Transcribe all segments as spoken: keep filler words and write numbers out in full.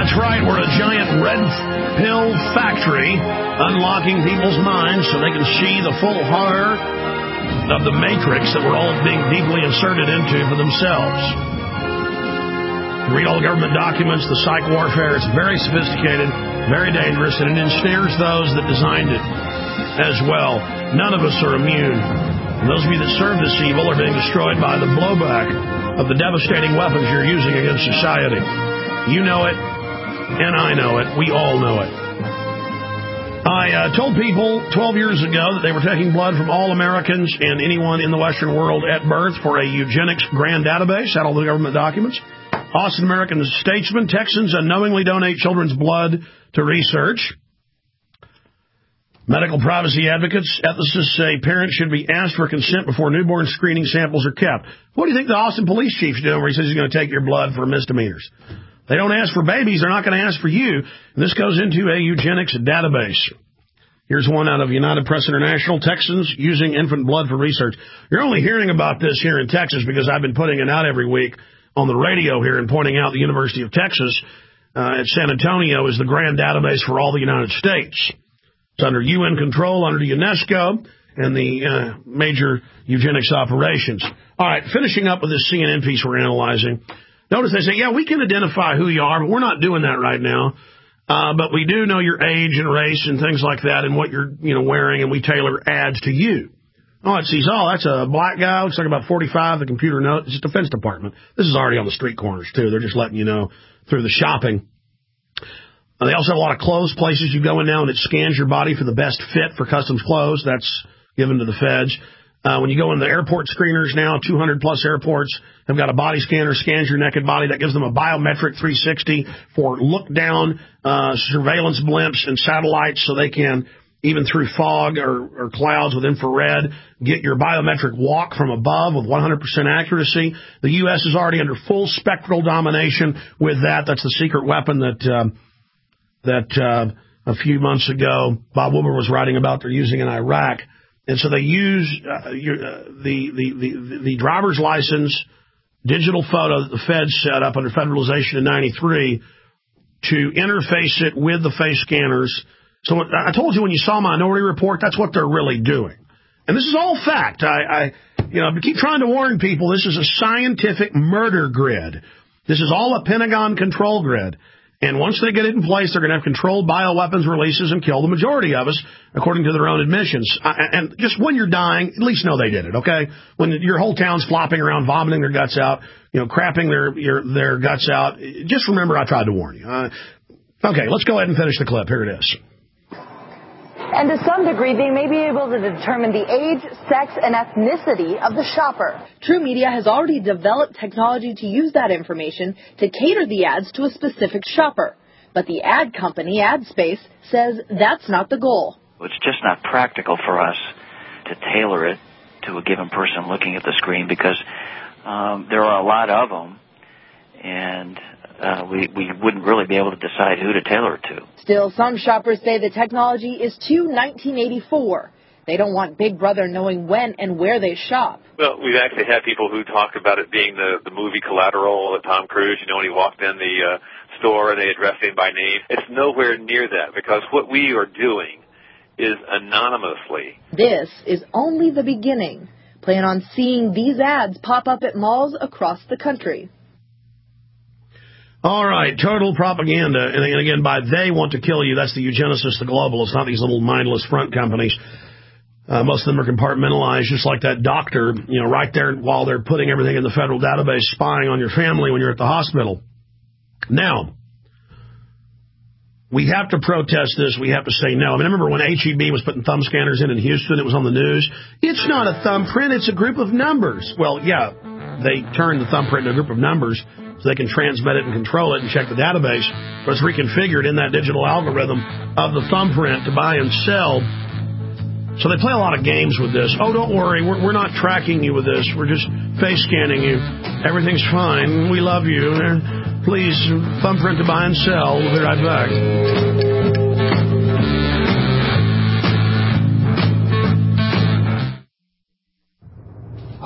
That's right, we're a giant red pill factory unlocking people's minds so they can see the full horror of the matrix that we're all being deeply inserted into for themselves. You read all the government documents, the psych warfare, it's very sophisticated, very dangerous, and it ensnares those that designed it as well. None of us are immune. And those of you that serve this evil are being destroyed by the blowback of the devastating weapons you're using against society. You know it, and I know it. We all know it. I uh, told people twelve years ago that they were taking blood from all Americans and anyone in the Western world at birth for a eugenics grand database, had all the government documents. Austin American statesmen, Texans, unknowingly donate children's blood to research. Medical privacy advocates, ethicists say parents should be asked for consent before newborn screening samples are kept. What do you think the Austin police chief's doing where he says he's going to take your blood for misdemeanors? They don't ask for babies. They're not going to ask for you. And this goes into a eugenics database. Here's one out of United Press International, Texans using infant blood for research. You're only hearing about this here in Texas because I've been putting it out every week on the radio here and pointing out the University of Texas uh, at San Antonio is the grand database for all the United States. It's under U N control, under UNESCO, and the uh, major eugenics operations. All right, finishing up with this C N N piece we're analyzing. Notice they say, yeah, we can identify who you are, but we're not doing that right now. Uh, but we do know your age and race and things like that and what you're you know wearing, and we tailor ads to you. Oh, it sees, oh, that's a black guy, looks like about forty-five, the computer note. It's the Defense Department. This is already on the street corners, too. They're just letting you know through the shopping. Uh, they also have a lot of clothes places you go in now, and it scans your body for the best fit for customs clothes. That's given to the feds. Uh, when you go in the airport screeners now, two hundred plus airports have got a body scanner, scans your naked body. That gives them a biometric three sixty for look-down uh, surveillance blimps and satellites so they can, even through fog or, or clouds with infrared, get your biometric walk from above with one hundred percent accuracy. The U S is already under full spectral domination with that. That's the secret weapon that uh, that uh, a few months ago Bob Wilber was writing about they're using in Iraq. And so they use uh, your, uh, the, the, the, the driver's license digital photo that the feds set up under federalization in ninety-three to interface it with the face scanners. So I told you when you saw Minority Report, that's what they're really doing. And this is all fact. I, I you know, keep trying to warn people, this is a scientific murder grid. This is all a Pentagon control grid. And once they get it in place, they're going to have controlled bioweapons releases and kill the majority of us, according to their own admissions. And just when you're dying, at least know they did it, okay? When your whole town's flopping around, vomiting their guts out, you know, crapping their your, their guts out, just remember I tried to warn you. Uh, okay, let's go ahead and finish the clip. Here it is. And to some degree, they may be able to determine the age, sex, and ethnicity of the shopper. True Media has already developed technology to use that information to cater the ads to a specific shopper. But the ad company, AdSpace, says that's not the goal. It's just not practical for us to tailor it to a given person looking at the screen because um, there are a lot of them, and Uh, we, we wouldn't really be able to decide who to tailor it to. Still, some shoppers say the technology is too nineteen eighty-four. They don't want Big Brother knowing when and where they shop. Well, we've actually had people who talk about it being the, the movie Collateral with Tom Cruise. You know, when he walked in the uh, store and they addressed him by name. It's nowhere near that because what we are doing is anonymously. This is only the beginning. Plan on seeing these ads pop up at malls across the country. All right, total propaganda. And again, by they want to kill you, that's the eugenicists, the globalists, not these little mindless front companies. Uh, most of them are compartmentalized, just like that doctor, you know, right there while they're putting everything in the federal database, spying on your family when you're at the hospital. Now, we have to protest this. We have to say no. I mean, I remember when H E B was putting thumb scanners in in Houston, it was on the news. It's not a thumbprint, it's a group of numbers. Well, yeah, they turned the thumbprint into a group of numbers so they can transmit it and control it and check the database. But it's reconfigured in that digital algorithm of the thumbprint to buy and sell. So they play a lot of games with this. Oh, don't worry, we're, we're not tracking you with this. We're just face scanning you. Everything's fine. We love you. Please, thumbprint to buy and sell. We'll be right back.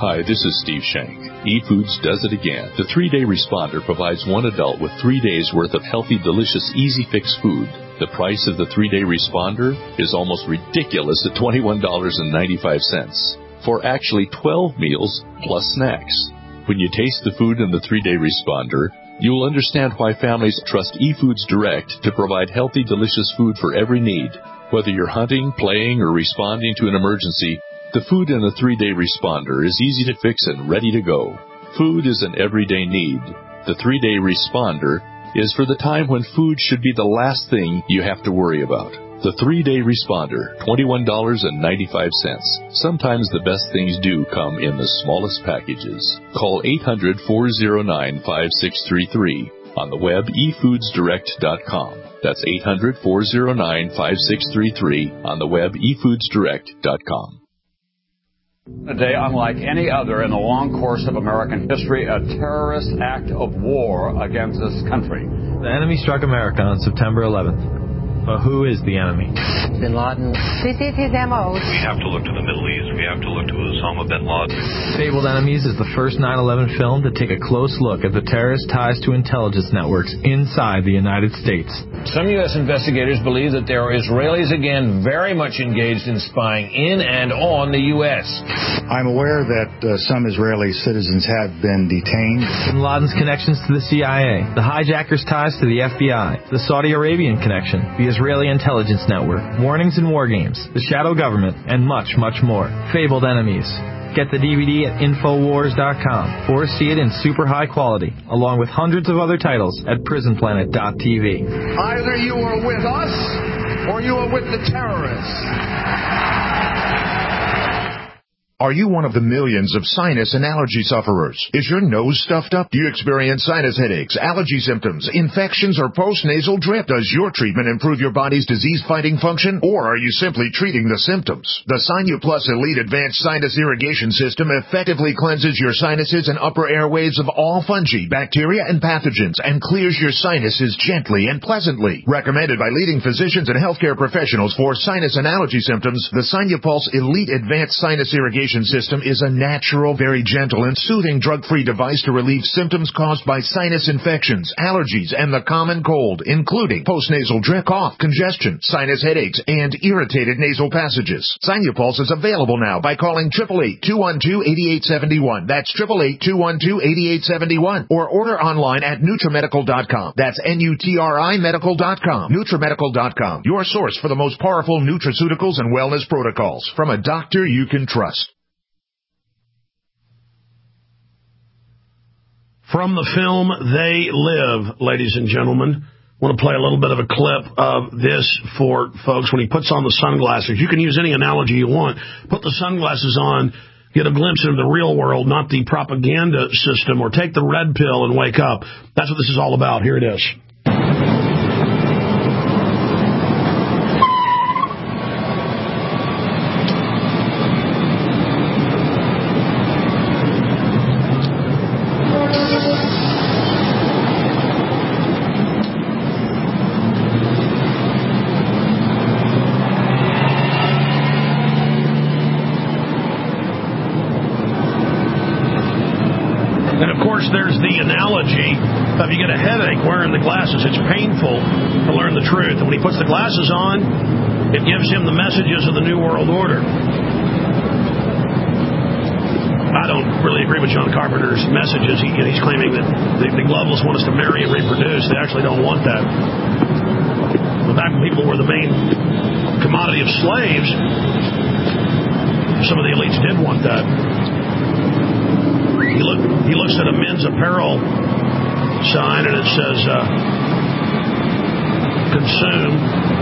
Hi, this is Steve Shank. eFoods does it again. The three-day responder provides one adult with three days' worth of healthy, delicious, easy-fix food. The price of the three-day responder is almost ridiculous at twenty-one dollars and ninety-five cents for actually twelve meals plus snacks. When you taste the food in the three-day responder, you will understand why families trust eFoods Direct to provide healthy, delicious food for every need. Whether you're hunting, playing, or responding to an emergency, the food in the three-day responder is easy to fix and ready to go. Food is an everyday need. The three-day responder is for the time when food should be the last thing you have to worry about. The three-day responder, twenty-one dollars and ninety-five cents. Sometimes the best things do come in the smallest packages. Call eight hundred, four oh nine, five six three three. On the web, e foods direct dot com. That's eight hundred, four oh nine, five six three three. On the web, e foods direct dot com. A day unlike any other in the long course of American history, a terrorist act of war against this country. The enemy struck America on September eleventh. But who is the enemy? Bin Laden. This is his M O. We have to look to the Middle East. We have to look to Osama bin Laden. Fabled Enemies is the first nine eleven film to take a close look at the terrorist ties to intelligence networks inside the United States. Some U S investigators believe that there are Israelis again very much engaged in spying in and on the U S. I'm aware that uh, some Israeli citizens have been detained. Bin Laden's connections to the C I A, the hijackers' ties to the F B I, the Saudi Arabian connection, the Israeli intelligence network, warnings in war games, the shadow government, and much, much more. Fabled Enemies. Get the D V D at infowars dot com or see it in super high quality, along with hundreds of other titles at prison planet dot t v. Either you are with us or you are with the terrorists. Are you one of the millions of sinus and allergy sufferers? Is your nose stuffed up? Do you experience sinus headaches, allergy symptoms, infections, or postnasal drip? Does your treatment improve your body's disease-fighting function, or are you simply treating the symptoms? The Sinuplus Elite Advanced Sinus Irrigation System effectively cleanses your sinuses and upper airways of all fungi, bacteria, and pathogens, and clears your sinuses gently and pleasantly. Recommended by leading physicians and healthcare professionals for sinus and allergy symptoms, the Sinupulse Elite Advanced Sinus Irrigation System is a natural, very gentle, and soothing drug-free device to relieve symptoms caused by sinus infections, allergies, and the common cold, including postnasal drip, cough, congestion, sinus headaches, and irritated nasal passages. Sinupulse is available now by calling eight eight eight, two one two, eight eight seven one. That's eight eight eight, two one two, eight eight seven one. Or order online at nutrimedical dot com. That's N U T R I medical dot com. nutrimedical dot com, your source for the most powerful nutraceuticals and wellness protocols from a doctor you can trust. From the film They Live, ladies and gentlemen, I want to play a little bit of a clip of this for folks when he puts on the sunglasses. You can use any analogy you want. Put the sunglasses on, get a glimpse into the real world, not the propaganda system, or take the red pill and wake up. That's what this is all about. Here it is. There's the analogy of you get a headache wearing the glasses. It's painful to learn the truth. And when he puts the glasses on, it gives him the messages of the New World Order. I don't really agree with John Carpenter's messages. He, he's claiming that the, the globalists want us to marry and reproduce. They actually don't want that. But back when people were the main commodity of slaves, some of the elites did want that. He, look, he looks at a men's apparel sign and it says, uh, consume.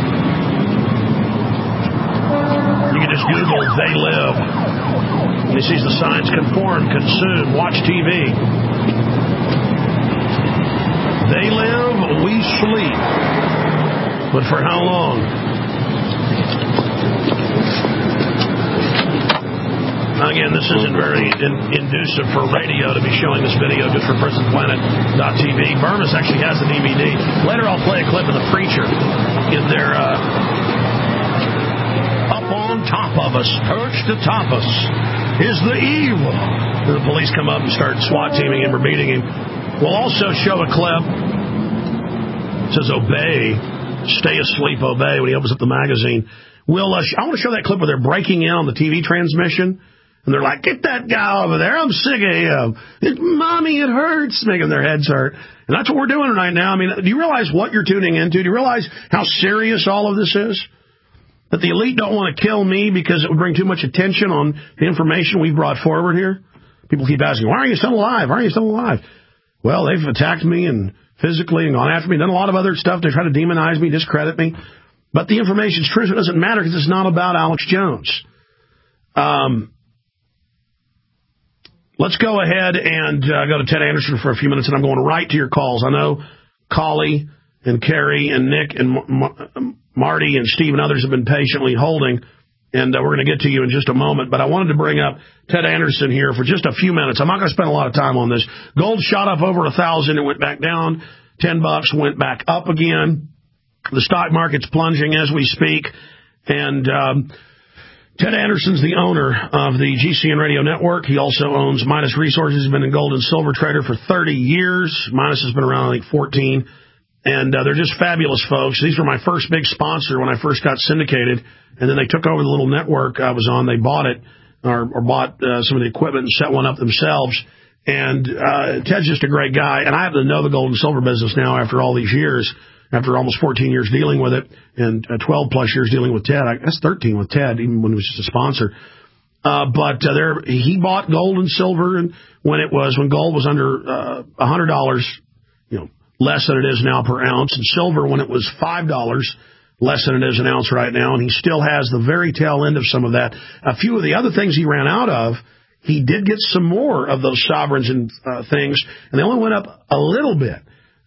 You can just Google They Live. And he sees the signs, conform, consume, watch T V. They live, we sleep. But for how long? Again, this isn't very in, inducive for radio to be showing this video just for prison planet dot t v. Burmis actually has the D V D. Later I'll play a clip of the preacher in their uh, Up on atop of us, perched atop us, is the evil. And the police come up and start SWAT teaming him or beating him. We'll also show a clip. It says, obey, stay asleep, obey, when he opens up the magazine. We'll, uh, I want to show that clip where they're breaking in on the T V transmission. And they're like, get that guy over there. I'm sick of him. It, Mommy, it hurts. Making their heads hurt. And that's what we're doing right now. I mean, do you realize what you're tuning into? Do you realize how serious all of this is? That the elite don't want to kill me because it would bring too much attention on the information we've brought forward here? People keep asking, why are you still alive? Why are you still alive? Well, they've attacked me and physically and gone after me, done a lot of other stuff. They try to demonize me, discredit me. But the information's true, so it doesn't matter because it's not about Alex Jones. Um, let's go ahead and uh, go to Ted Anderson for a few minutes, and I'm going right to your calls. I know Collie and Carrie and Nick and M- Marty and Steve and others have been patiently holding, and uh, we're going to get to you in just a moment. But I wanted to bring up Ted Anderson here for just a few minutes. I'm not going to spend a lot of time on this. Gold shot up over a thousand. It went back down. Ten bucks went back up again. The stock market's plunging as we speak. And um, Ted Anderson's the owner of the G C N Radio Network. He also owns Midas Resources. He's been a gold and silver trader for thirty years. Midas has been around, I think, fourteen. And uh, they're just fabulous folks. These were my first big sponsor when I first got syndicated. And then they took over the little network I was on. They bought it or, or bought uh, some of the equipment and set one up themselves. And uh, Ted's just a great guy. And I happen to know the gold and silver business now after all these years, after almost fourteen years dealing with it and uh, twelve plus years dealing with Ted. I guess thirteen with Ted, even when he was just a sponsor. Uh, but uh, there, he bought gold and silver, and when it was when gold was under uh, one hundred dollars, you know, less than it is now per ounce, and silver when it was five dollars, less than it is an ounce right now, and he still has the very tail end of some of that. A few of the other things he ran out of, he did get some more of those sovereigns and uh, things, and they only went up a little bit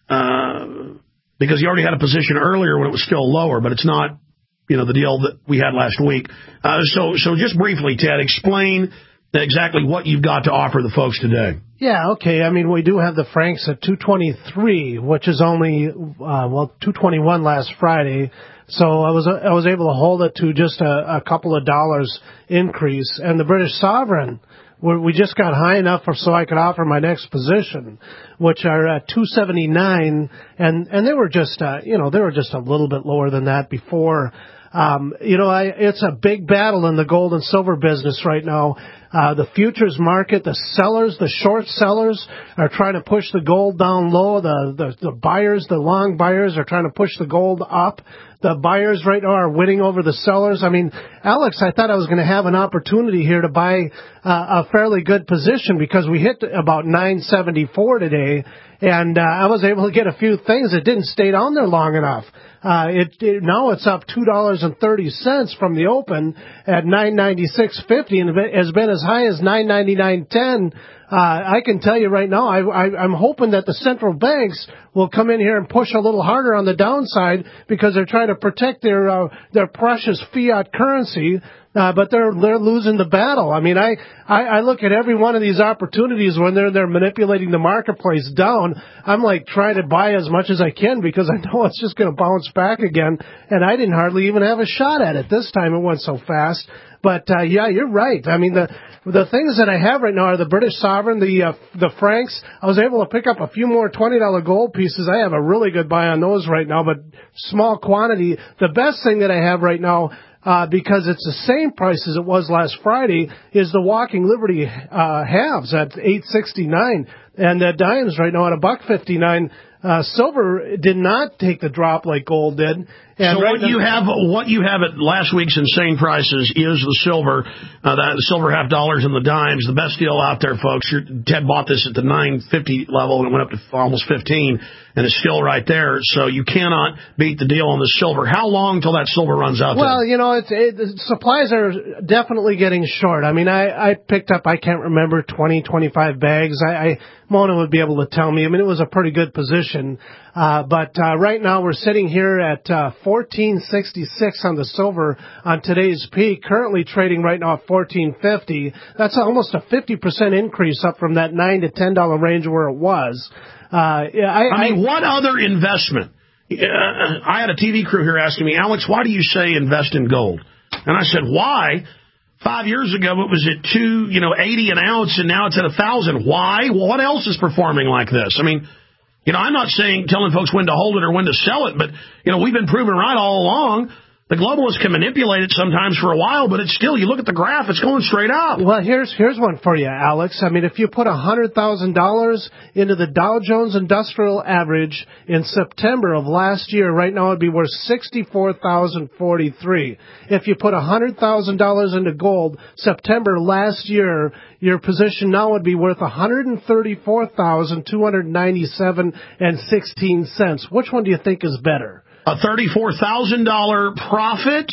uh, because he already had a position earlier when it was still lower, but it's not, you know, the deal that we had last week. Uh, so, so just briefly, Ted, explain exactly what you've got to offer the folks today. Yeah, okay. I mean, we do have the Franks at two twenty-three, which is only, uh, well, two twenty-one last Friday. So I was I was able to hold it to just a, a couple of dollars increase. And the British Sovereign, we just got high enough for, so I could offer my next position, which are at two seventy-nine. And, and they were just, uh, you know, they were just a little bit lower than that before. Um, you know, I, it's a big battle in the gold and silver business right now. Uh, the futures market, the sellers, the short sellers are trying to push the gold down low. The, the, the buyers, the long buyers are trying to push the gold up. The buyers right now are winning over the sellers. I mean, Alex, I thought I was going to have an opportunity here to buy uh, a fairly good position because we hit about nine seventy-four today, and uh, I was able to get a few things that didn't stay down there long enough. Uh, it, it now it's up two dollars and thirty cents from the open at nine ninety-six fifty, and it has been as high as nine ninety-nine ten. Uh, I can tell you right now, I, I, I'm hoping that the central banks will come in here and push a little harder on the downside because they're trying to protect their uh, their precious fiat currency. Uh, but they're they're losing the battle. I mean, I, I, I look at every one of these opportunities when they're they're manipulating the marketplace down. I'm like trying to buy as much as I can because I know it's just going to bounce back again. And I didn't hardly even have a shot at it this time. It went so fast. But uh, yeah, you're right. I mean, the the things that I have right now are the British Sovereign, the uh, the Franks. I was able to pick up a few more twenty dollar gold pieces. I have a really good buy on those right now, but small quantity. The best thing that I have right now, Uh, because it's the same price as it was last Friday, is the Walking Liberty uh, halves at eight sixty-nine, and the dimes right now at a buck fifty-nine. Uh, silver did not take the drop like gold did. And so right what now, you have, what you have at last week's insane prices is the silver, uh, the, the silver half dollars and the dimes. The best deal out there, folks. Your, Ted bought this at the nine fifty level and it went up to almost fifteen, and it's still right there. So you cannot beat the deal on the silver. How long till that silver runs out? Well, there? you know, it's, it, the supplies are definitely getting short. I mean, I, I picked up, I can't remember, twenty, twenty-five bags. I, I Mona would be able to tell me. I mean, it was a pretty good position. Uh, but uh, right now we're sitting here at uh, fourteen sixty-six on the silver on today's peak. Currently trading right now at fourteen fifty. That's almost a fifty percent increase up from that nine to ten dollar range where it was. Uh, yeah, I, I mean, I, what other investment? Uh, I had a T V crew here asking me, Alex, why do you say invest in gold? And I said, why? Five years ago, it was at two, you know, eighty an ounce, and now it's at a thousand. Why? Well, what else is performing like this? I mean, you know, I'm not saying telling folks when to hold it or when to sell it, but, you know, we've been proven right all along. The globalists can manipulate it sometimes for a while, but it's still, you look at the graph, it's going straight up. Well, here's here's one for you, Alex. I mean, if you put one hundred thousand dollars into the Dow Jones Industrial Average in September of last year, right now it would be worth sixty-four thousand forty-three dollars. If you put one hundred thousand dollars into gold, September last year, your position now would be worth one hundred thirty-four thousand two hundred ninety-seven dollars and sixteen cents. Which one do you think is better? A thirty-four thousand dollars profit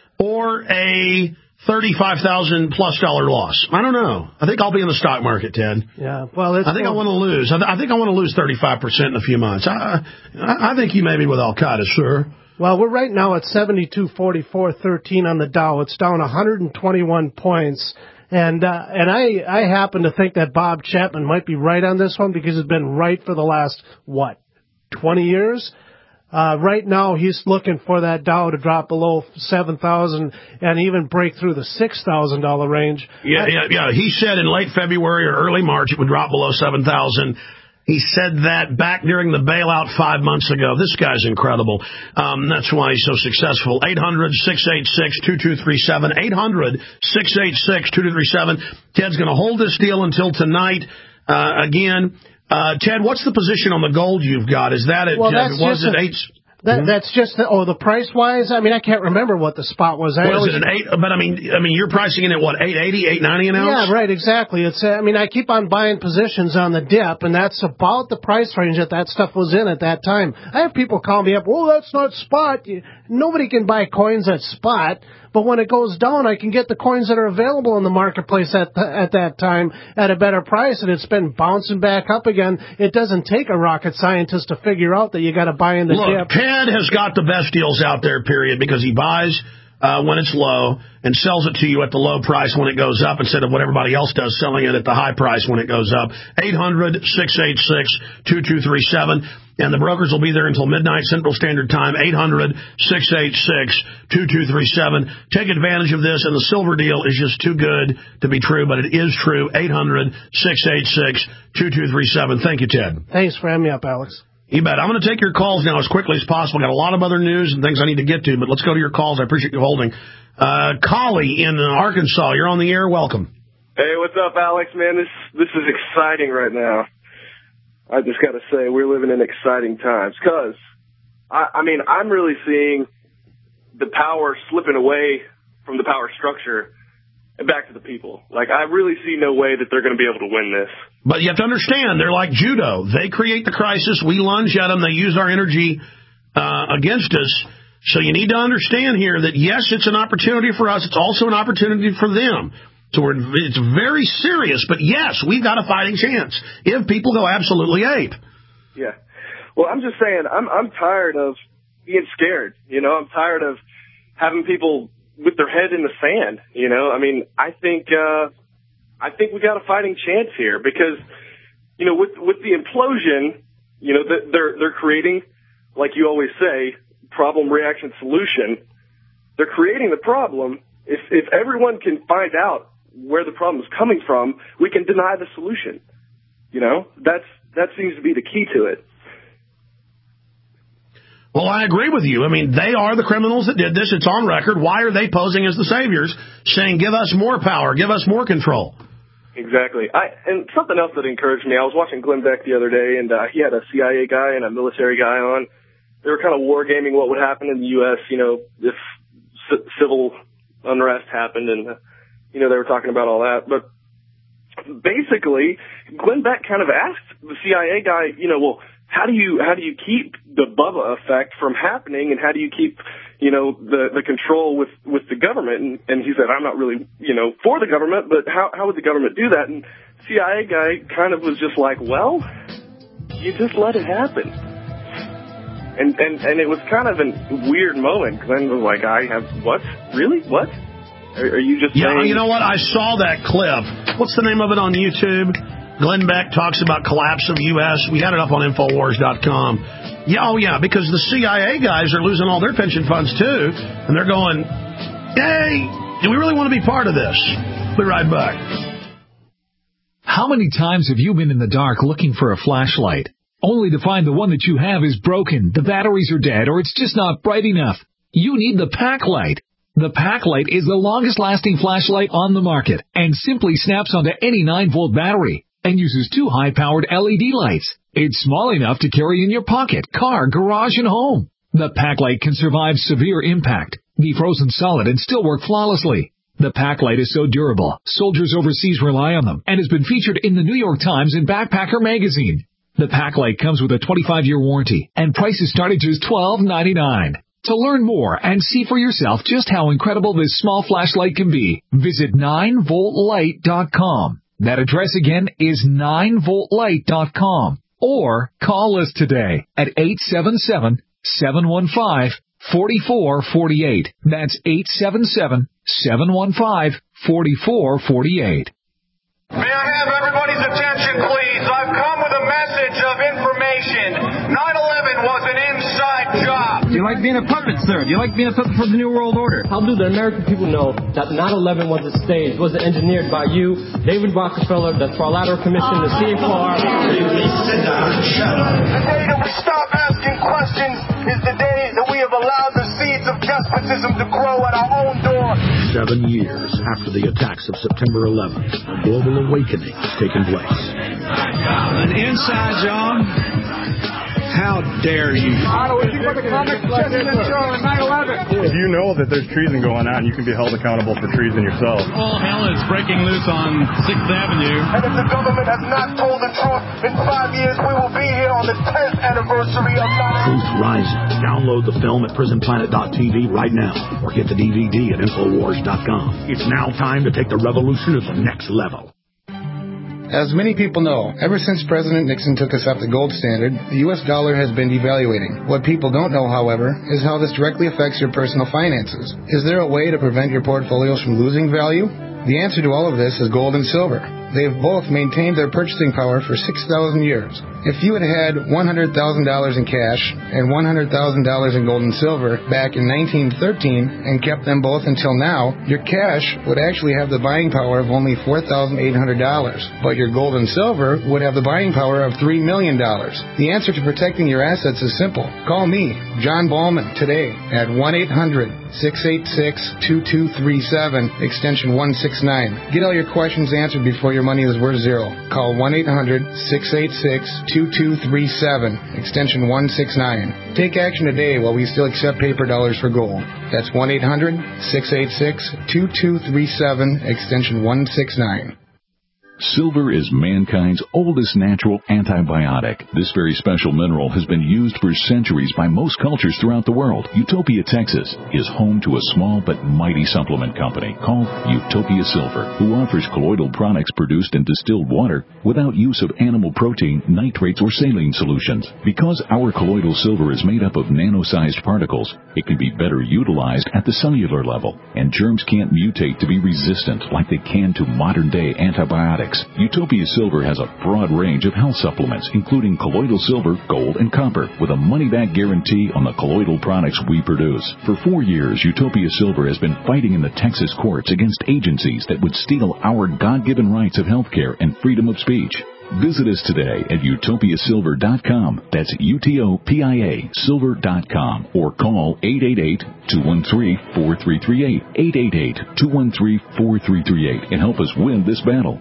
or a thirty-five thousand dollars plus dollar loss? I don't know. I think I'll be in the stock market, Ted. Yeah, well, it's I think well, I want to lose. I, th- I think I want to lose thirty-five percent in a few months. I, I, I think you may be with Al-Qaeda, sir. Well, we're right now at seventy-two forty-four thirteen on the Dow. It's down one hundred twenty-one points. And uh, and I, I happen to think that Bob Chapman might be right on this one because he's been right for the last, what, twenty years? Uh, right now, he's looking for that Dow to drop below seven thousand and even break through the six thousand dollars range. Yeah, yeah, yeah. He said in late February or early March it would drop below seven thousand. He said that back during the bailout five months ago. This guy's incredible. Um, that's why he's so successful. eight hundred, six eight six, two two three seven. eight hundred, six eight six, two two three seven. Ted's going to hold this deal until tonight. Uh, again... Uh, Ted, what's the position on the gold you've got? Is that at, well, uh, was it eight? That, mm-hmm. That's just, the, oh, the price-wise? I mean, I can't remember what the spot was. I was it an eight? But, I mean, I mean, you're pricing it at, what, eight eighty, eight ninety an ounce? Yeah, right, exactly. It's. Uh, I mean, I keep on buying positions on the dip, and that's about the price range that that stuff was in at that time. I have people call me up, well, that's not spot. Nobody can buy coins at spot. But when it goes down, I can get the coins that are available in the marketplace at th- at that time at a better price, and it's been bouncing back up again. It doesn't take a rocket scientist to figure out that you got to buy in the Look, dip. Ted has got the best deals out there, period, because he buys uh, when it's low and sells it to you at the low price when it goes up instead of what everybody else does, selling it at the high price when it goes up. eight hundred, six eight six, two two three seven. And the brokers will be there until midnight Central Standard Time, eight hundred, six eight six, two two three seven. Take advantage of this, and the silver deal is just too good to be true, but it is true. eight hundred, six eight six, two two three seven. Thank you, Ted. Thanks for having me up, Alex. You bet. I'm going to take your calls now as quickly as possible. Got a lot of other news and things I need to get to, but let's go to your calls. I appreciate you holding. Uh, Collie in Arkansas, you're on the air. Welcome. Hey, what's up, Alex? Man, this this is exciting right now. I just got to say, we're living in exciting times because, I, I mean, I'm really seeing the power slipping away from the power structure and back to the people. Like, I really see no way that they're going to be able to win this. But you have to understand, they're like judo. They create the crisis. We lunge at them. They use our energy uh, against us. So you need to understand here that, yes, it's an opportunity for us. It's also an opportunity for them. So we're, it's very serious, but yes, we've got a fighting chance if people go absolutely ape. Yeah. Well, I'm just saying, I'm I'm tired of being scared. You know, I'm tired of having people with their head in the sand. You know, I mean, I think uh, I think we got a fighting chance here because, you know, with with the implosion, you know, they're they're creating, like you always say, problem, reaction, solution. They're creating the problem. If if everyone can find out where the problem is coming from, we can deny the solution. You know, that's that seems to be the key to it. Well, I agree with you. I mean, they are the criminals that did this. It's on record. Why are they posing as the saviors, saying, give us more power, give us more control? Exactly. I, and something else that encouraged me, I was watching Glenn Beck the other day, and uh, he had a C I A guy and a military guy on. They were kind of wargaming what would happen in the U S, you know, if c- civil unrest happened, and, uh, you know, they were talking about all that. But basically, Glenn Beck kind of asked the C I A guy, you know, well, how do you how do you keep the Bubba effect from happening, and how do you keep, you know, the the control with with the government? And, and he said, I'm not really, you know, for the government, but how how would the government do that? And C I A guy kind of was just like, well, you just let it happen. And and and it was kind of a weird moment. Glenn was like, I have what? Really? What? Are, are you just yeah? saying? You know what? I saw that clip. What's the name of it on YouTube? Glenn Beck talks about collapse of U S We had it up on Infowars dot com. Yeah, oh yeah, because the C I A guys are losing all their pension funds too, and they're going, Hey, do we really want to be part of this? Be right back. How many times have you been in the dark looking for a flashlight, only to find the one that you have is broken, the batteries are dead, or it's just not bright enough? You need the Packlight. The Packlight is the longest-lasting flashlight on the market and simply snaps onto any nine volt battery and uses two high-powered L E D lights. It's small enough to carry in your pocket, car, garage, and home. The Packlight can survive severe impact, be frozen solid, and still work flawlessly. The Packlight is so durable, soldiers overseas rely on them, and has been featured in the New York Times and Backpacker magazine. The Packlight comes with a twenty-five year warranty, and prices start at just twelve ninety-nine. To learn more and see for yourself just how incredible this small flashlight can be, visit nine volt light dot com. That address again is nine volt light dot com. Or call us today at eight seven seven, seven one five, four four four eight. That's eight seven seven, seven one five, four four four eight. May I have everybody's attention, please? I've come with a message of information. nine eleven was an inside job. Do you like being a puppet, sir? Do you like being a puppet for the New World Order? How do the American people know that nine eleven was a stage, was engineered by you, David Rockefeller, the Trilateral Commission, the C F R? Please sit down and shut up. The day that we stop asking questions is the day that we have allowed the seeds of despotism to grow at our own door. Seven years after the attacks of September eleventh, a global awakening has taken place. An inside job? How dare you? If you know that there's treason going on, you can be held accountable for treason yourself. All hell is breaking loose on sixth Avenue. And if the government has not told the truth, in five years we will be here on the tenth anniversary of nine eleven. Truth Rising. Download the film at prison planet dot t v right now, or get the D V D at infowars dot com. It's now time to take the revolution to the next level. As many people know, ever since President Nixon took us off the gold standard, the U S dollar has been devaluating. What people don't know, however, is how this directly affects your personal finances. Is there a way to prevent your portfolios from losing value? The answer to all of this is gold and silver. They have both maintained their purchasing power for six thousand years. If you had had one hundred thousand dollars in cash and one hundred thousand dollars in gold and silver back in nineteen thirteen and kept them both until now, your cash would actually have the buying power of only four thousand eight hundred dollars, but your gold and silver would have the buying power of three million dollars. The answer to protecting your assets is simple. Call me, John Ballman, today at one eight hundred, six eight six, two two three seven, extension one six nine. Get all your questions answered before your money is worth zero. Call one eight hundred, six eight six, two two three seven, extension one six nine. Take action today while we still accept paper dollars for gold. That's one eight hundred, six eight six, two two three seven, extension one six nine. Silver is mankind's oldest natural antibiotic. This very special mineral has been used for centuries by most cultures throughout the world. Utopia, Texas is home to a small but mighty supplement company called Utopia Silver, who offers colloidal products produced in distilled water without use of animal protein, nitrates, or saline solutions. Because our colloidal silver is made up of nano-sized particles, it can be better utilized at the cellular level, and germs can't mutate to be resistant like they can to modern-day antibiotics. Utopia Silver has a broad range of health supplements, including colloidal silver, gold, and copper, with a money-back guarantee on the colloidal products we produce. For four years, Utopia Silver has been fighting in the Texas courts against agencies that would steal our God-given rights of health care and freedom of speech. Visit us today at utopia silver dot com. That's U T O P I A silver dot com. Or call eight eight eight, two one three, four three three eight, eight eight eight, two one three, four three three eight, and help us win this battle.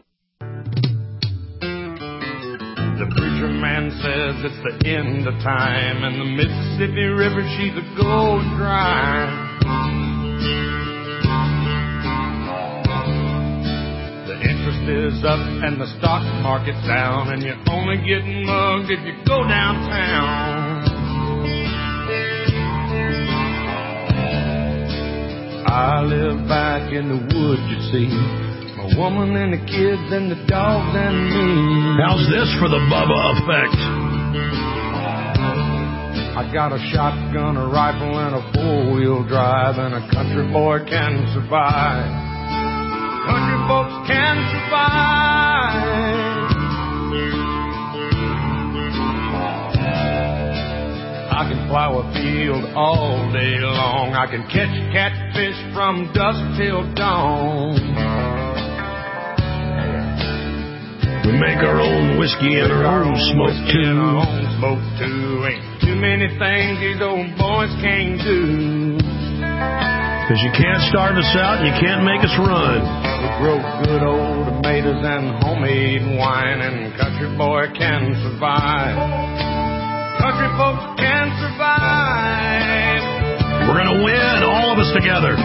The preacher man says it's the end of time, and the Mississippi River, she's a going dry. The interest is up and the stock market's down, and you're only getting mugged if you go downtown. I live back in the woods, you see. A woman and the kids and the dogs and me. How's this for the Bubba effect? I got a shotgun, a rifle, and a four-wheel drive, and a country boy can survive. Country folks can survive. I I can plow a field all day long. I can catch catfish from dusk till dawn. We make our own whiskey and our own smoke too. Our own smoke too. Ain't too many things these old boys can't do. Because you can't starve us out, and you can't make us run. We grow good old tomatoes and homemade wine, and country boy can survive. Country folks can survive. We're gonna win, all of us together.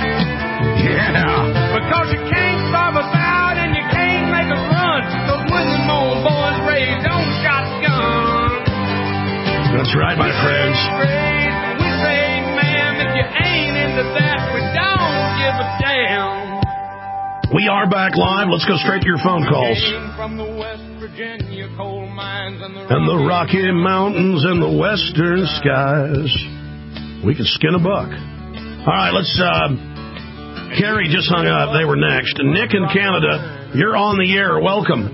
Yeah. Because you can't starve us out, and you can't make us run. Those Muslim old boys raised on shotguns. That's right, my friends. We say, ma'am, if you ain't into that, we don't give a damn. We are back live. Let's go straight to your phone calls. From the West Virginia coal mines and the, and the Rocky Mountains and the western skies. We can skin a buck. All right, let's... Uh, Carrie just hung up. They were next. Nick in Canada, you're on the air. Welcome.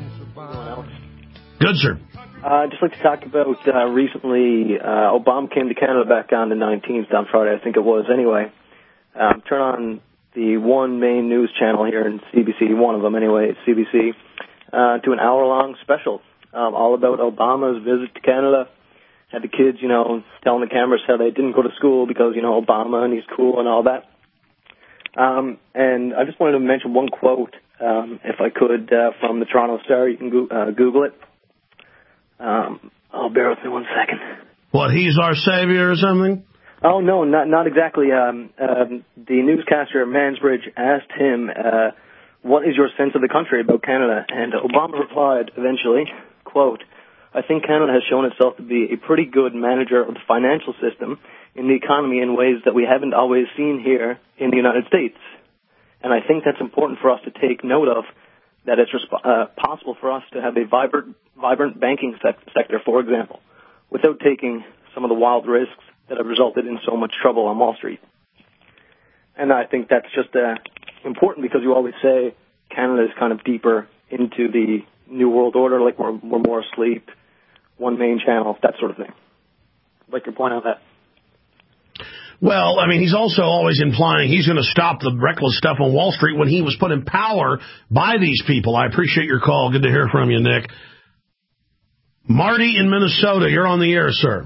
Good, sir. Uh, I'd just like to talk about uh, recently, uh, Obama came to Canada back on the nineteenth, on Friday, I think it was. Anyway, um, turn on the one main news channel here in C B C, one of them anyway, it's C B C, uh, to an hour-long special um, all about Obama's visit to Canada. Had the kids, you know, telling the cameras how they didn't go to school because, you know, Obama and he's cool and all that. Um, and I just wanted to mention one quote, um, if I could, uh, from the Toronto Star. You can go- uh, Google it. Um, oh, bear with me one second. What, he's our savior or something? Oh, no, not not exactly. Um, um, the newscaster Mansbridge asked him, uh, what is your sense of the country about Canada? And Obama replied eventually, quote, I think Canada has shown itself to be a pretty good manager of the financial system in the economy in ways that we haven't always seen here in the United States. And I think that's important for us to take note of, that it's resp- uh, possible for us to have a vibrant, vibrant banking sec- sector, for example, without taking some of the wild risks that have resulted in so much trouble on Wall Street. And I think that's just uh, important because you always say Canada is kind of deeper into the New World Order, like we're, we're more asleep, one main channel, that sort of thing. I'd like to point out that. Well, I mean, he's also always implying he's going to stop the reckless stuff on Wall Street when he was put in power by these people. I appreciate your call. Good to hear from you, Nick. Marty in Minnesota, you're on the air, sir.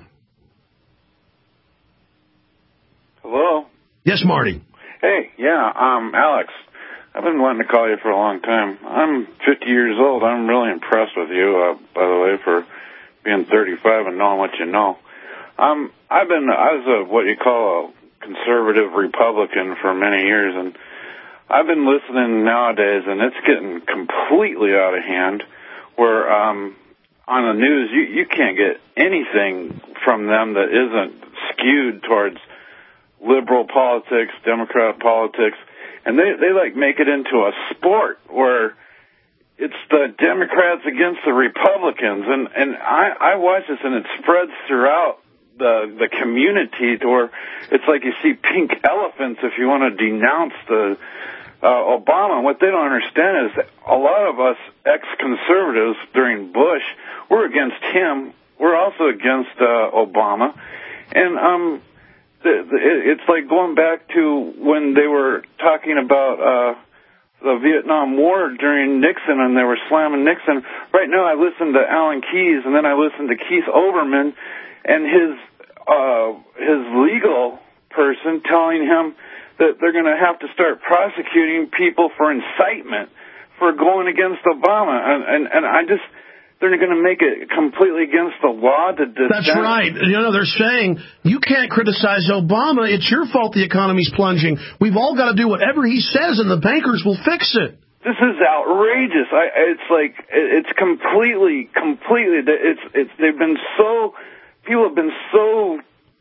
Hello? Yes, Marty. Hey, yeah, um, Alex. I've been wanting to call you for a long time. I'm fifty years old. I'm really impressed with you, uh, by the way, for being thirty-five and knowing what you know. Um, I've been, I was a, what you call a conservative Republican for many years, and I've been listening nowadays, and it's getting completely out of hand, where, um, on the news, you, you can't get anything from them that isn't skewed towards liberal politics, Democrat politics, and they, they like make it into a sport where it's the Democrats against the Republicans, and, and I, I watch this, and it spreads throughout the the community to where it's like you see pink elephants if you want to denounce the uh, Obama. What they don't understand is that a lot of us ex-conservatives during Bush, we're against him. We're also against uh, Obama. And um, the, the, it's like going back to when they were talking about uh, the Vietnam War during Nixon, and they were slamming Nixon. Right now I listen to Alan Keyes, and then I listen to Keith Olbermann, and his uh, his legal person telling him that they're going to have to start prosecuting people for incitement for going against Obama. And, and, and I just, they're going to make it completely against the law to dissent. That's right. You know, they're saying, you can't criticize Obama. It's your fault the economy's plunging. We've all got to do whatever he says, and the bankers will fix it. This is outrageous. I, it's like, it's completely, completely, it's, it's, they've been so... People have been so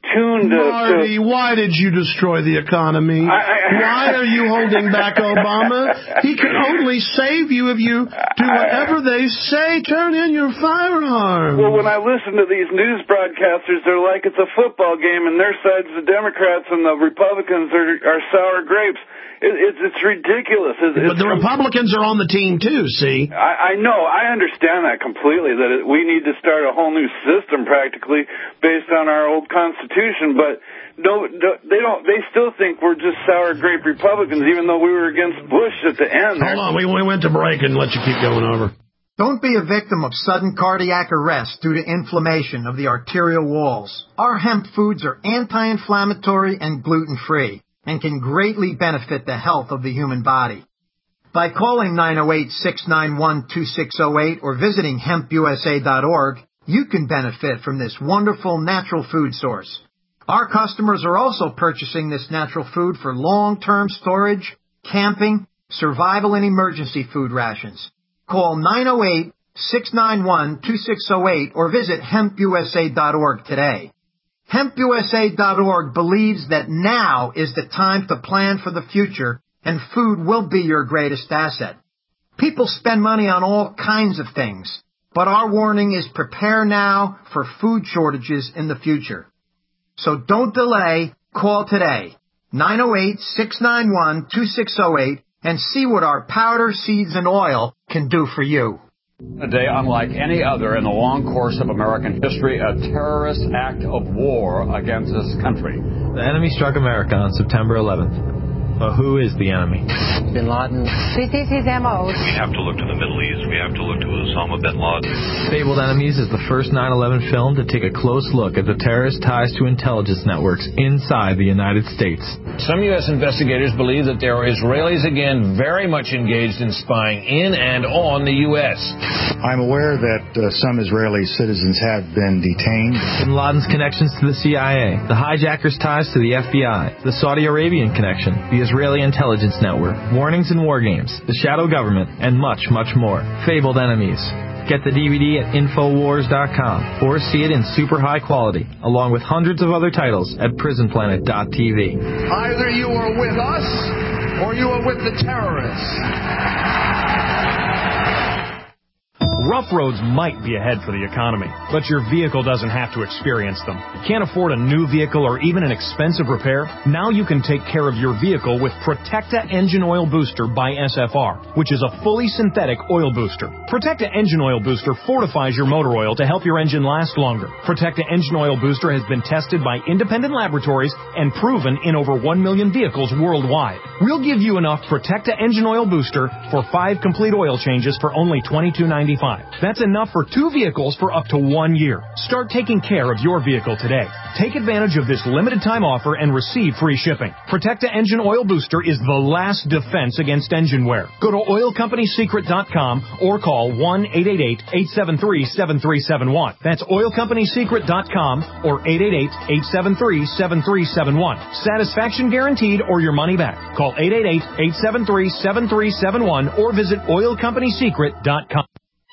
tuned to... Marty, to why did you destroy the economy? I, I, why are you holding back Obama? He can only save you if you do whatever they say. Turn in your firearms. Well, when I listen to these news broadcasters, they're like it's a football game, and their side's the Democrats and the Republicans are, are sour grapes. It, it's, it's ridiculous. It's, but the Republicans are on the team, too, see? I, I know. I understand that completely, that it, we need to start a whole new system practically based on our old Constitution, but no, no, they don't. They still think we're just sour grape Republicans, even though we were against Bush at the end. Hold on. We, we went to break and let you keep going over. Don't be a victim of sudden cardiac arrest due to inflammation of the arterial walls. Our hemp foods are anti-inflammatory and gluten-free, and can greatly benefit the health of the human body. By calling nine oh eight, six nine one, two six oh eight or visiting hemp u s a dot org, you can benefit from this wonderful natural food source. Our customers are also purchasing this natural food for long-term storage, camping, survival, and emergency food rations. Call nine oh eight, six nine one, two six oh eight or visit hemp u s a dot org today. hemp u s a dot org believes that now is the time to plan for the future, and food will be your greatest asset. People spend money on all kinds of things, but our warning is prepare now for food shortages in the future. So don't delay, call today, nine oh eight, six nine one, two six oh eight, and see what our powder, seeds, and oil can do for you. A day unlike any other in the long course of American history, a terrorist act of war against this country. The enemy struck America on September eleventh. But who is the enemy? Bin Laden. This is his M O. We have to look to the Middle East. We have to look to Osama bin Laden. Fabled Enemies is the first nine eleven film to take a close look at the terrorist ties to intelligence networks inside the United States. Some U S investigators believe that there are Israelis again very much engaged in spying in and on the U S. I'm aware that uh, some Israeli citizens have been detained. Bin Laden's connections to the C I A, the hijackers' ties to the F B I, the Saudi Arabian connection, the Israeli intelligence network, warnings and war games, the shadow government, and much, much more. Fabled Enemies. Get the D V D at Infowars dot com or see it in super high quality, along with hundreds of other titles at Prison Planet dot T V. Either you are with us or you are with the terrorists. Rough roads might be ahead for the economy, but your vehicle doesn't have to experience them. Can't afford a new vehicle or even an expensive repair? Now you can take care of your vehicle with Protecta Engine Oil Booster by S F R, which is a fully synthetic oil booster. Protecta Engine Oil Booster fortifies your motor oil to help your engine last longer. Protecta Engine Oil Booster has been tested by independent laboratories and proven in over one million vehicles worldwide. We'll give you enough Protecta Engine Oil Booster for five complete oil changes for only twenty-two ninety-five. That's enough for two vehicles for up to one year. Start taking care of your vehicle today. Take advantage of this limited time offer and receive free shipping. Protecta Engine Oil Booster is the last defense against engine wear. Go to oil company secret dot com or call one eight eight eight, eight seven three, seven three seven one. That's oil company secret dot com or eight eight eight, eight seven three, seven three seven one. Satisfaction guaranteed or your money back. Call eight eight eight, eight seven three, seven three seven one or visit oil company secret dot com.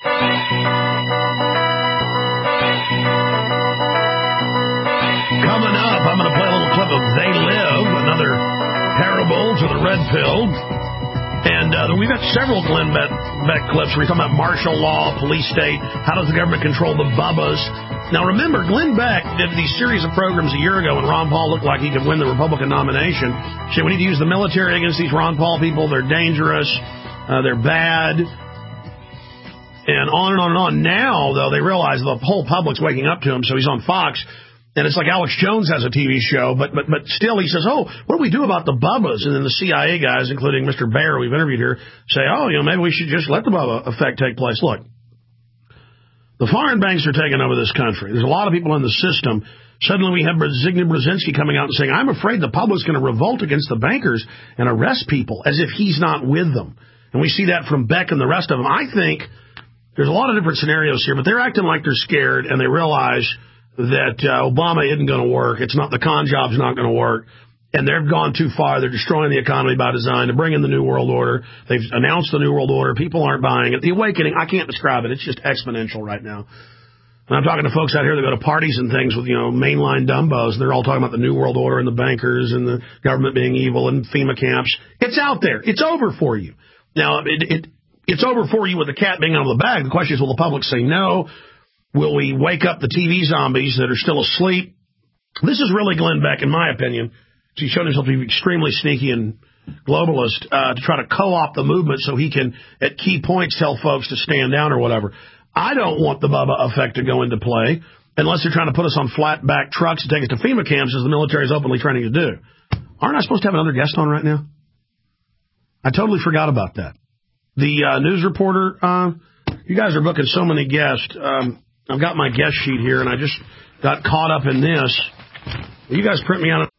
Coming up, I'm going to play a little clip of They Live, another parable to the red pill. And uh, we've got several Glenn Beck, Beck clips where he's talking about martial law, police state, how does the government control the bubbas. Now remember, Glenn Beck did these series of programs a year ago when Ron Paul looked like he could win the Republican nomination. Said we need to use the military against these Ron Paul people. They're dangerous. Uh, they're bad. And on and on and on. Now, though, they realize the whole public's waking up to him, so he's on Fox. And it's like Alex Jones has a T V show, but but but still he says, oh, what do we do about the Bubbas? And then the C I A guys, including Mister Baer, we've interviewed here, say, oh, you know, maybe we should just let the Bubba effect take place. Look, the foreign banks are taking over this country. There's a lot of people in the system. Suddenly we have Zbigniew Brzezinski coming out and saying, I'm afraid the public's going to revolt against the bankers and arrest people, as if he's not with them. And we see that from Beck and the rest of them. I think there's a lot of different scenarios here, but they're acting like they're scared, and they realize that uh, Obama isn't going to work. It's not, the con job's not going to work. And they've gone too far. They're destroying the economy by design to bring in the New World Order. They've announced the New World Order. People aren't buying it. The awakening, I can't describe it. It's just exponential right now. And I'm talking to folks out here that go to parties and things with, you know, mainline dumbos. They're all talking about the New World Order and the bankers and the government being evil and FEMA camps. It's out there. It's over for you. Now, it, it it's over for you with the cat being out of the bag. The question is, will the public say no? Will we wake up the T V zombies that are still asleep? This is really Glenn Beck, in my opinion. He's shown himself to be extremely sneaky and globalist uh, to try to co-opt the movement so he can, at key points, tell folks to stand down or whatever. I don't want the Bubba effect to go into play unless they're trying to put us on flat-back trucks and take us to FEMA camps, as the military is openly training to do. Aren't I supposed to have another guest on right now? I totally forgot about that. The uh, news reporter, uh, you guys are booking so many guests. Um, I've got my guest sheet here, and I just got caught up in this. Will you guys print me out a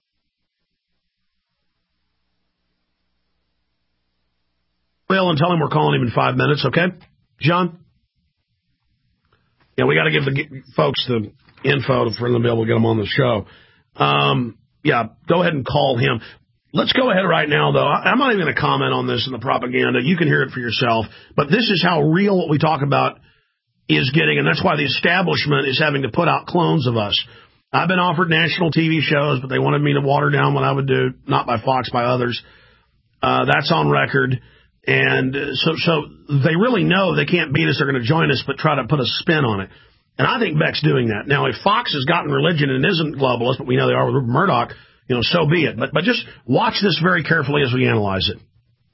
Bill and tell him we're calling him in five minutes, okay? John? Yeah, we got to give the folks the info for them to be able to get them on the show. Um, yeah, go ahead and call him. Let's go ahead right now, though. I'm not even going to comment on this in the propaganda. You can hear it for yourself. But this is how real what we talk about is getting, and that's why the establishment is having to put out clones of us. I've been offered national T V shows, but they wanted me to water down what I would do, not by Fox, by others. Uh, that's on record. And so, so they really know they can't beat us. They're going to join us, but try to put a spin on it. And I think Beck's doing that. Now, if Fox has gotten religion and isn't globalist, but we know they are with Murdoch, you know, so be it. But, but just watch this very carefully as we analyze it.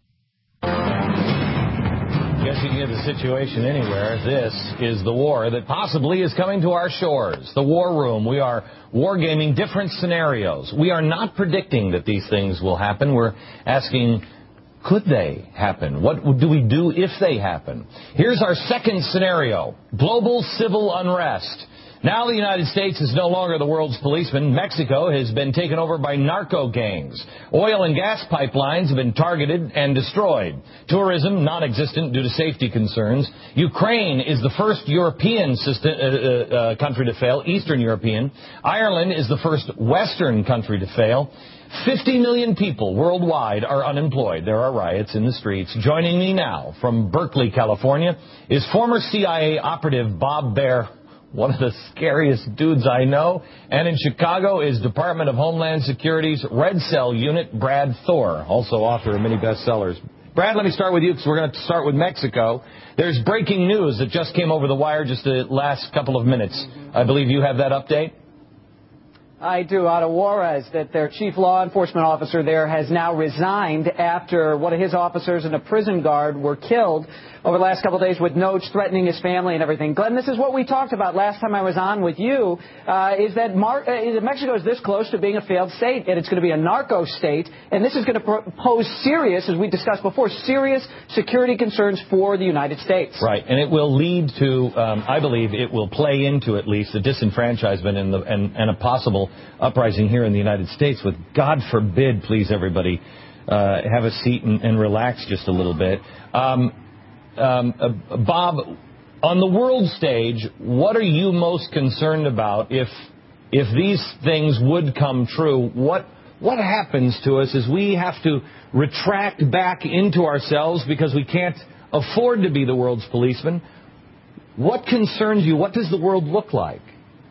Guess you can get the situation anywhere. This is the war that possibly is coming to our shores. The War Room. We are wargaming different scenarios. We are not predicting that these things will happen. We're asking, could they happen? What do we do if they happen? Here's our second scenario. Global civil unrest. Now the United States is no longer the world's policeman. Mexico has been taken over by narco gangs. Oil and gas pipelines have been targeted and destroyed. Tourism, non-existent due to safety concerns. Ukraine is the first European system, uh, uh, country to fail, Eastern European. Ireland is the first Western country to fail. fifty million people worldwide are unemployed. There are riots in the streets. Joining me now from Berkeley, California, is former C I A operative Bob Baer, one of the scariest dudes I know. And in Chicago is Department of Homeland Security's Red Cell Unit, Brad Thor, also author of many bestsellers. Brad, let me start with you because we're going to start with Mexico. There's breaking news that just came over the wire just the last couple of minutes. I believe you have that update? I do, out of Juarez, that their chief law enforcement officer there has now resigned after one of his officers and a prison guard were killed over the last couple of days with notes threatening his family and everything. Glenn, this is what we talked about last time I was on with you, uh, is that Mar- uh, Mexico is this close to being a failed state, and it's going to be a narco state, and this is going to pro- pose serious, as we discussed before, serious security concerns for the United States. Right, and it will lead to, um, I believe, it will play into at least the disenfranchisement and, the, and, and a possible uprising here in the United States with, God forbid, please, everybody, uh, have a seat and, and relax just a little bit. Um, um, uh, Bob, on the world stage, what are you most concerned about if if these things would come true? What what happens to us as we have to retract back into ourselves because we can't afford to be the world's policeman? What concerns you? What does the world look like?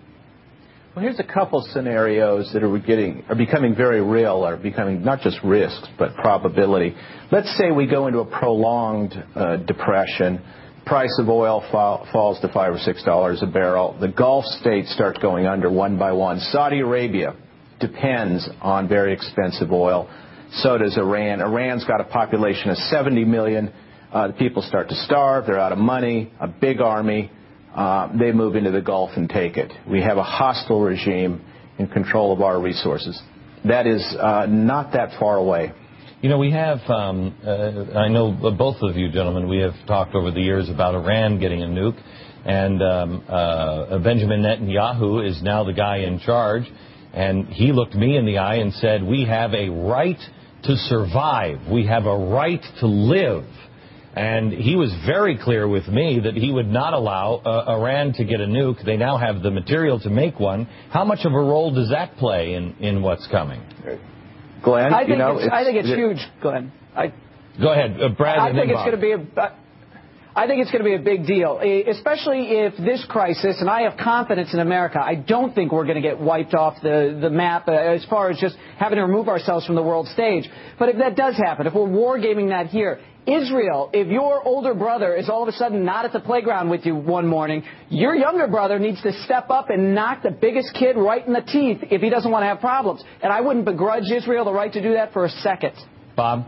Well, here's a couple scenarios that are getting are becoming very real, are becoming not just risks, but probability. Let's say we go into a prolonged uh, depression. Price of oil fall, falls to five or six dollars a barrel. The Gulf states start going under one by one. Saudi Arabia depends on very expensive oil. So does Iran. Iran's got a population of seventy million. Uh, the people start to starve. They're out of money. A big army. Uh, they move into the Gulf and take it. We have a hostile regime in control of our resources. That is uh, not that far away. You know, we have, um, uh, I know both of you gentlemen, we have talked over the years about Iran getting a nuke, and um, uh, Benjamin Netanyahu is now the guy in charge, and he looked me in the eye and said, we have a right to survive. We have a right to live. And he was very clear with me that he would not allow uh, Iran to get a nuke. They now have the material to make one. How much of a role does that play in, in what's coming? Glenn, I think, you know, it's, it's, I think it's it, huge, Glenn. I, Go ahead, uh, Brad. I and think then it's Bob. going to be a... I think it's going to be a big deal, especially if this crisis, and I have confidence in America, I don't think we're going to get wiped off the, the map uh, as far as just having to remove ourselves from the world stage. But if that does happen, if we're wargaming that here, Israel, if your older brother is all of a sudden not at the playground with you one morning, your younger brother needs to step up and knock the biggest kid right in the teeth if he doesn't want to have problems. And I wouldn't begrudge Israel the right to do that for a second. Bob?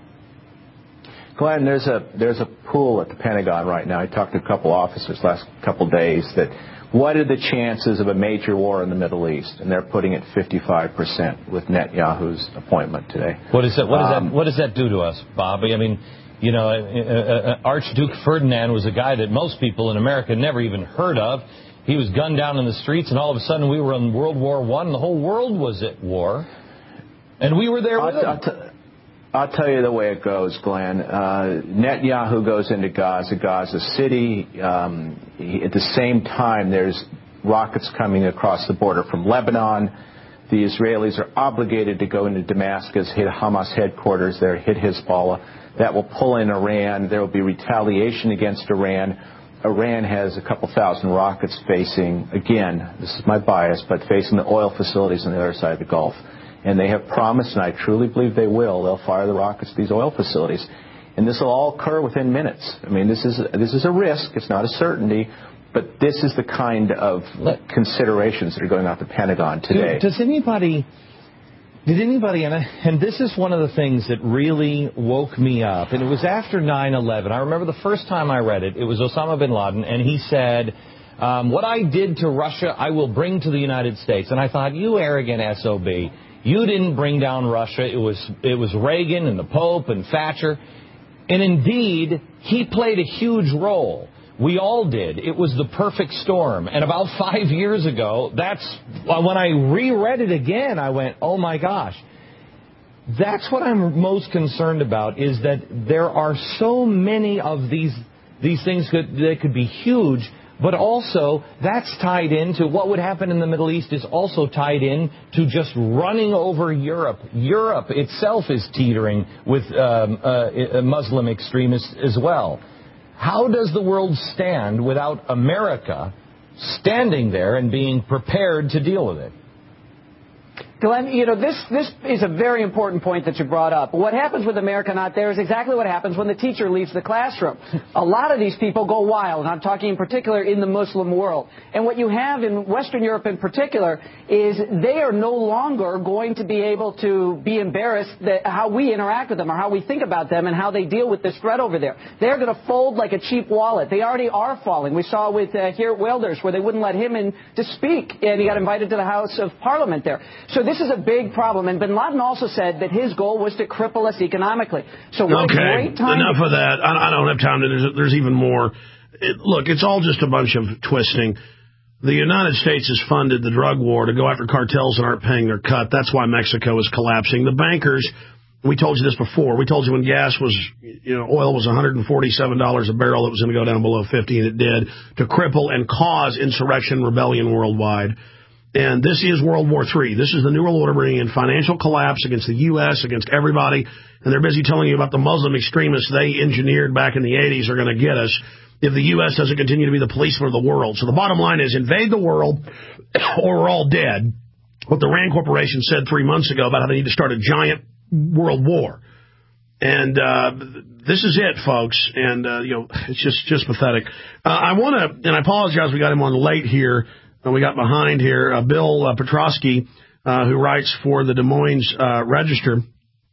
Glenn, there's a there's a pool at the Pentagon right now. I talked to a couple officers last couple days that what are the chances of a major war in the Middle East? And they're putting it fifty-five percent with Netanyahu's appointment today. What is that? What does Um, that? What does that do to us, Bobby? I mean, you know, uh, uh, Archduke Ferdinand was a guy that most people in America never even heard of. He was gunned down in the streets, and all of a sudden we were in World War One, and the whole world was at war, and we were there with I'll, him. I'll, t- I'll tell you the way it goes, Glenn. Uh, Netanyahu goes into Gaza, Gaza City. Um, he, at the same time, there's rockets coming across the border from Lebanon. The Israelis are obligated to go into Damascus, hit Hamas headquarters there, hit Hezbollah. That will pull in Iran. There will be retaliation against Iran. Iran has a couple thousand rockets facing, again, this is my bias, but facing the oil facilities on the other side of the Gulf. And they have promised, and I truly believe they will, they'll fire the rockets at these oil facilities. And this will all occur within minutes. I mean, this is this is a risk. It's not a certainty. But this is the kind of considerations that are going on at the Pentagon today. Does anybody, did anybody, and, I, and this is one of the things that really woke me up, and it was after nine eleven. I remember the first time I read it, it was Osama bin Laden, and he said, um, what I did to Russia, I will bring to the United States. And I thought, you arrogant S O B. You didn't bring down Russia. It was it was Reagan and the Pope and Thatcher. And indeed, he played a huge role. We all did. It was the perfect storm. And about five years ago, that's when I reread it again, I went, oh, my gosh. That's what I'm most concerned about, is that there are so many of these these things that, that could be huge. But also, that's tied into what would happen in the Middle East is also tied in to just running over Europe. Europe itself is teetering with um, uh, Muslim extremists as well. How does the world stand without America standing there and being prepared to deal with it? Glenn, you know, this this is a very important point that you brought up. What happens with America not there is exactly what happens when the teacher leaves the classroom. A lot of these people go wild, and I'm talking in particular in the Muslim world. And what you have in Western Europe in particular is they are no longer going to be able to be embarrassed that how we interact with them or how we think about them and how they deal with this threat over there. They're going to fold like a cheap wallet. They already are falling. We saw with uh, here at Wilders where they wouldn't let him in to speak, and he got invited to the House of Parliament there. So this is a big problem, and bin Laden also said that his goal was to cripple us economically. So what okay, a great time. Enough of that. I, I don't have time to. There's, there's even more. It, look, it's all just a bunch of twisting. The United States has funded the drug war to go after cartels that aren't paying their cut. That's why Mexico is collapsing. The bankers, we told you this before. We told you when gas was, you know, oil was one hundred forty-seven dollars a barrel, it was going to go down below fifty, and it did, to cripple and cause insurrection, rebellion worldwide. And this is World War Three. This is the New World Order bringing in financial collapse against the U S, against everybody. And they're busy telling you about the Muslim extremists they engineered back in the eighties are going to get us if the U S doesn't continue to be the policeman of the world. So the bottom line is invade the world or we're all dead. What the Rand Corporation said three months ago about how they need to start a giant world war. And uh this is it, folks. And, uh, you know, it's just, just pathetic. Uh, I want to, and I apologize we got him on late here. We got behind here, uh, Bill uh, Petrosky, uh, who writes for the Des Moines uh, Register,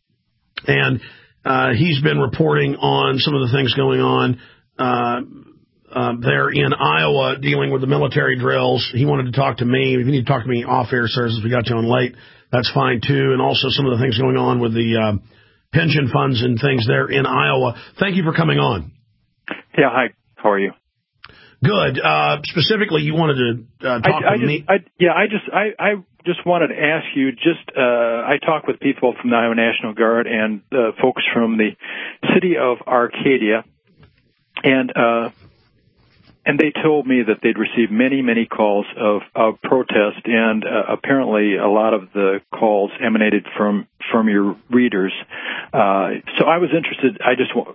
and uh, he's been reporting on some of the things going on uh, uh, there in Iowa, dealing with the military drills. He wanted to talk to me. If you need to talk to me off air, sir, since we got you on late, that's fine too. And also some of the things going on with the uh, pension funds and things there in Iowa. Thank you for coming on. Yeah, hi. How are you? Good. Uh, specifically, you wanted to uh, talk I, I to just, me. I, yeah, I just, I, I just wanted to ask you. Just, uh, I talk with people from the Iowa National Guard and uh, folks from the city of Arcadia, and uh, and they told me that they'd received many, many calls of, of protest, and uh, apparently a lot of the calls emanated from from your readers. Uh, so I was interested. I just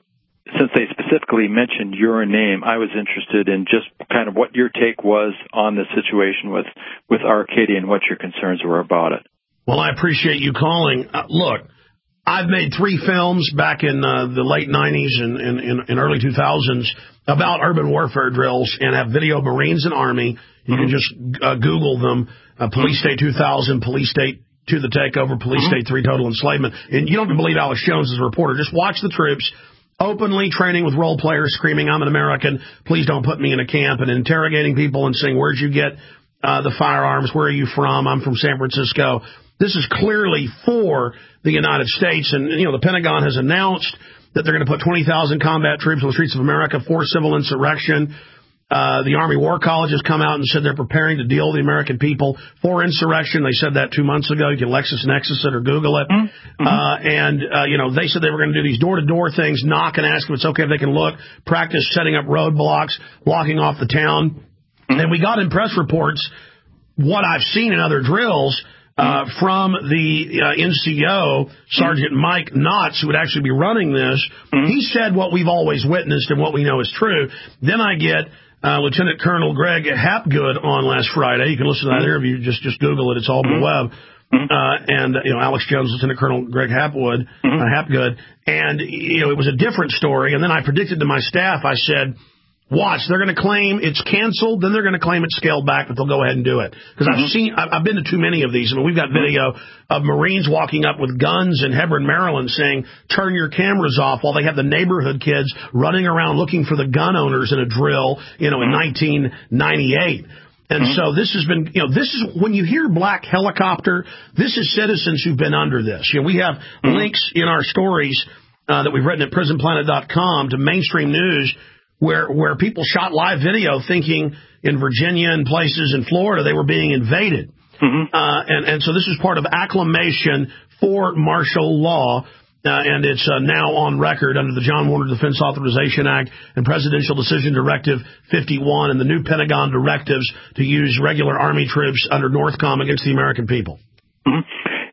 since they specifically mentioned your name, I was interested in just kind of what your take was on the situation with, with Arcadia and what your concerns were about it. Well, I appreciate you calling. Uh, look, I've made three films back in uh, the late nineties and, and, and, and early two thousands about urban warfare drills and have video Marines and Army. You mm-hmm. can just uh, Google them, uh, Police State two thousand, Police State to the Takeover, Police mm-hmm. State three, Total Enslavement. And you don't have to believe Alex Jones as a reporter. Just watch the troops openly training with role players, screaming, I'm an American, please don't put me in a camp, and interrogating people and saying, where'd you get uh, the firearms, where are you from, I'm from San Francisco. This is clearly for the United States, and, you know, the Pentagon has announced that they're going to put twenty thousand combat troops on the streets of America for civil insurrection. Uh, the Army War College has come out and said they're preparing to deal with the American people for insurrection. They said that two months ago. You can LexisNexis it or Google it. Mm-hmm. Uh, and, uh, you know, they said they were going to do these door-to-door things, knock and ask if it's okay if they can look, practice setting up roadblocks, blocking off the town. Mm-hmm. And we got in press reports what I've seen in other drills uh, from the uh, N C O, Sergeant mm-hmm. Mike Knotts, who would actually be running this. Mm-hmm. He said what we've always witnessed and what we know is true. Then I get Uh, Lieutenant Colonel Greg Hapgood on last Friday. You can listen to that interview. Just just Google it. It's all on the web. Uh, and, you know, Alex Jones, Lieutenant Colonel Greg Hapwood, uh, Hapgood. And, you know, it was a different story. And then I predicted to my staff, I said, watch, they're going to claim it's canceled, then they're going to claim it's scaled back, but they'll go ahead and do it. Because mm-hmm. I've seen, I've been to too many of these. I mean, we've got video of Marines walking up with guns in Hebron, Maryland, saying, turn your cameras off, while they have the neighborhood kids running around looking for the gun owners in a drill, you know, in nineteen ninety-eight. And mm-hmm. so this has been, you know, this is, when you hear black helicopter, this is citizens who've been under this. You know, we have mm-hmm. links in our stories uh, that we've written at prison planet dot com to mainstream news where where people shot live video thinking in Virginia and places in Florida they were being invaded. Mm-hmm. Uh, and, and so this is part of acclamation for martial law. Uh, and it's uh, now on record under the John Warner Defense Authorization Act and Presidential Decision Directive fifty-one and the new Pentagon directives to use regular Army troops under NORTHCOM against the American people. Mm-hmm.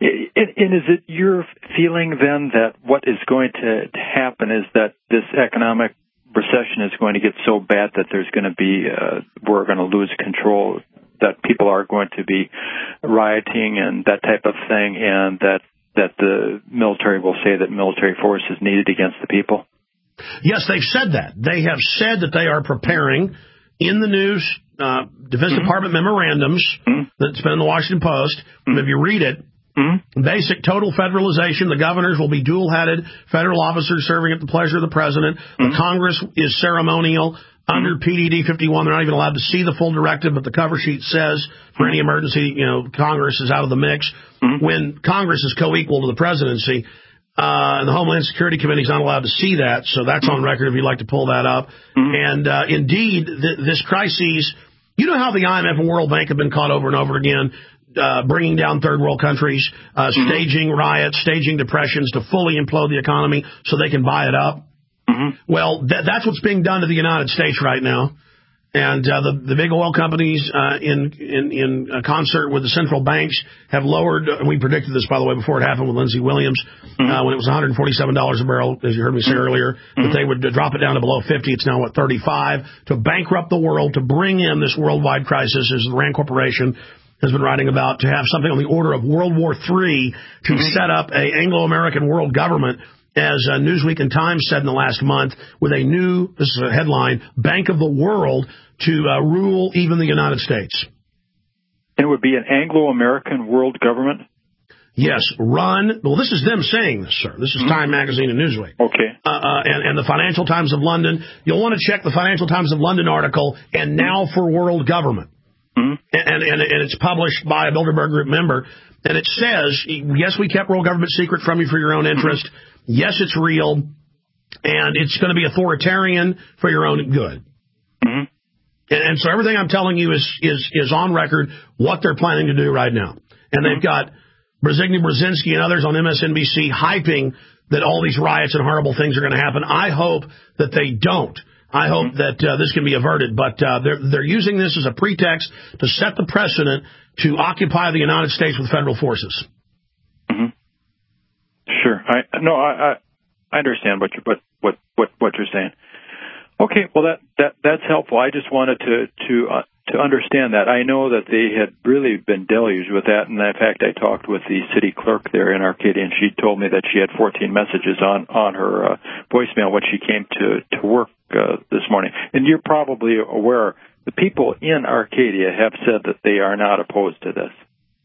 And is it your feeling then that what is going to happen is that this economic recession is going to get so bad that there's going to be, uh, we're going to lose control, that people are going to be rioting and that type of thing, and that that the military will say that military force is needed against the people? Yes, they've said that. They have said that they are preparing in the news, uh, Defense mm-hmm. Department memorandums mm-hmm. that's been in the Washington Post. Mm-hmm. If you read it, mm-hmm. basic total federalization. The governors will be dual-headed federal officers serving at the pleasure of the president. Mm-hmm. The Congress is ceremonial. Under P D D fifty-one, they're not even allowed to see the full directive, but the cover sheet says for any emergency, you know, Congress is out of the mix. Mm-hmm. When Congress is co-equal to the presidency, uh, and the Homeland Security Committee is not allowed to see that, so that's mm-hmm. on record if you'd like to pull that up. Mm-hmm. And uh, indeed, th- this crisis, you know how the I M F and World Bank have been caught over and over again, uh, bringing down third world countries, uh, mm-hmm. staging riots, staging depressions to fully implode the economy so they can buy it up. Mm-hmm. Well, th- that's what's being done to the United States right now. And uh, the, the big oil companies, uh, in in, in uh, concert with the central banks, have lowered, and we predicted this, by the way, before it happened with Lindsey Williams, mm-hmm. uh, when it was one hundred forty-seven dollars a barrel, as you heard me say mm-hmm. earlier, mm-hmm. that they would uh, drop it down to below fifty. It's now at thirty-five, to bankrupt the world, to bring in this worldwide crisis, as the Rand Corporation has been writing about, to have something on the order of World War Three, to mm-hmm. set up a Anglo-American world government, as uh, Newsweek and Times said in the last month, with a new, this is a headline, Bank of the World to uh, rule even the United States. It would be an Anglo-American world government? Yes, run. Well, this is them saying this, sir. This is mm-hmm. Time Magazine and Newsweek. Okay. Uh, uh, and, and the Financial Times of London. You'll want to check the Financial Times of London article, and now for world government. Mm-hmm. And, and, and it's published by a Bilderberg Group member. And it says, yes, we kept world government secret from you for your own interest. Mm-hmm. Yes, it's real, and it's going to be authoritarian for your own good. Mm-hmm. And, and so everything I'm telling you is, is is on record, what they're planning to do right now. And mm-hmm. they've got Brzezinski, Brzezinski and others on M S N B C hyping that all these riots and horrible things are going to happen. I hope that they don't. I hope mm-hmm. that uh, this can be averted. But uh, they're, they're using this as a pretext to set the precedent to occupy the United States with federal forces. Mm-hmm. Sure. I no, I I understand what you but what what what you're saying. Okay, well that that that's helpful. I just wanted to to uh, to understand that. I know that they had really been deluged with that, and in fact, I talked with the city clerk there in Arcadia, and she told me that she had fourteen messages on on her uh, voicemail when she came to to work uh, this morning. And you're probably aware the people in Arcadia have said that they are not opposed to this.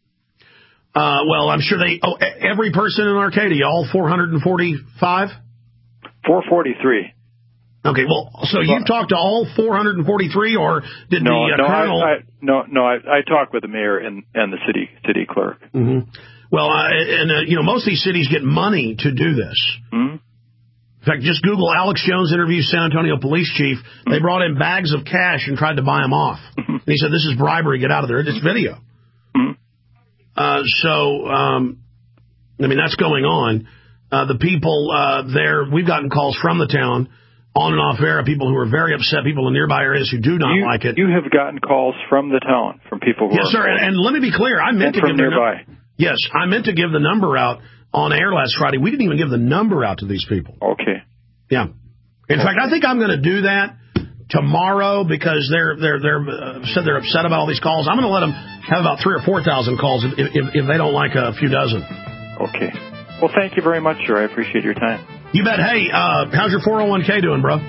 Uh, well, I'm sure they. Oh, every person in Arcadia, all four hundred forty-five, four forty-three. Okay, well, so you talked to all four hundred forty-three, or did no, the uh, no, colonel? I, I, no, no, I, I talked with the mayor and, and the city city clerk. Mm-hmm. Well, uh, and uh, you know, most of these cities get money to do this. Mm-hmm. In fact, just Google Alex Jones interviews San Antonio police chief. Mm-hmm. They brought in bags of cash and tried to buy him off. Mm-hmm. And he said, "This is bribery. Get out of there." It's video. Mm-hmm. Uh, so, um, I mean, that's going on. Uh, the people uh, there, we've gotten calls from the town. On and off air, people who are very upset, people in nearby areas who do not you, like it. You have gotten calls from the town, from people who yes, are... Yes, sir, and, and let me be clear, I meant and to from give nearby. the num- Yes, I meant to give the number out on air last Friday. We didn't even give the number out to these people. Okay. Yeah. In okay. fact, I think I'm going to do that tomorrow because they're they're they're uh, said they're upset about all these calls. I'm going to let them have about three or four thousand calls if, if, if they don't like a few dozen. Okay. Well, thank you very much, sir. I appreciate your time. You bet. Hey, uh, how's your four oh one k doing, bro?